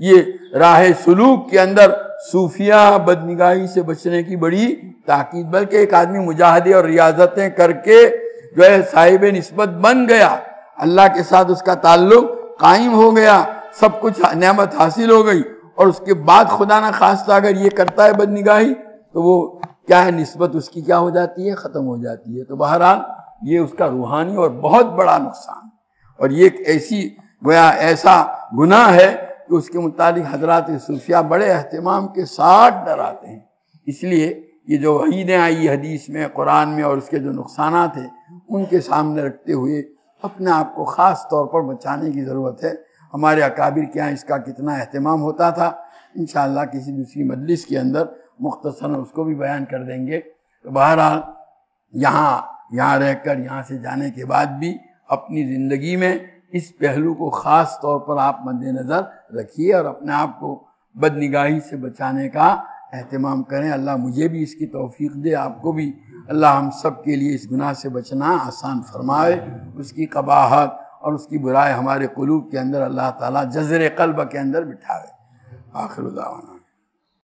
B: یہ راہ سلوک کے اندر صوفیاء بدنگاہی سے بچنے کی بڑی تاکید، بلکہ ایک آدمی مجاہدے اور ریاضتیں کر کے جو ہے صاحب نسبت بن گیا، اللہ کے ساتھ اس کا تعلق قائم ہو گیا، سب کچھ نعمت حاصل ہو گئی، اور اس کے بعد خدا نہ خواستہ اگر یہ کرتا ہے بدنگاہی تو وہ کیا ہے، نسبت اس کی کیا ہو جاتی ہے؟ ختم ہو جاتی ہے. تو بہرحال یہ اس کا روحانی اور بہت بڑا نقصان، اور یہ ایک ایسی گویا ایسا گناہ ہے کہ اس کے متعلق حضرات صوفیاء بڑے اہتمام کے ساتھ ڈراتے ہیں. اس لیے یہ جو وعیدیں آئی حدیث میں، قرآن میں، اور اس کے جو نقصانات ہیں ان کے سامنے رکھتے ہوئے اپنے آپ کو خاص طور پر بچانے کی ضرورت ہے. ہمارے اکابر کے یہاں اس کا کتنا اہتمام ہوتا تھا، انشاءاللہ کسی دوسری مجلس کے اندر مختصراً اس کو بھی بیان کر دیں گے. تو بہرحال یہاں یہاں رہ کر یہاں سے جانے کے بعد بھی اپنی زندگی میں اس پہلو کو خاص طور پر آپ مد نظر رکھیے اور اپنے آپ کو بدنگاہی سے بچانے کا اہتمام کریں. اللہ مجھے بھی اس کی توفیق دے، آپ کو بھی. اللہ ہم سب کے لیے اس گناہ سے بچنا آسان فرمائے، اس کی قباحت اور اس کی برائی ہمارے قلوب کے اندر اللہ تعالیٰ جذر قلب کے اندر بٹھائے. آخر دعوانا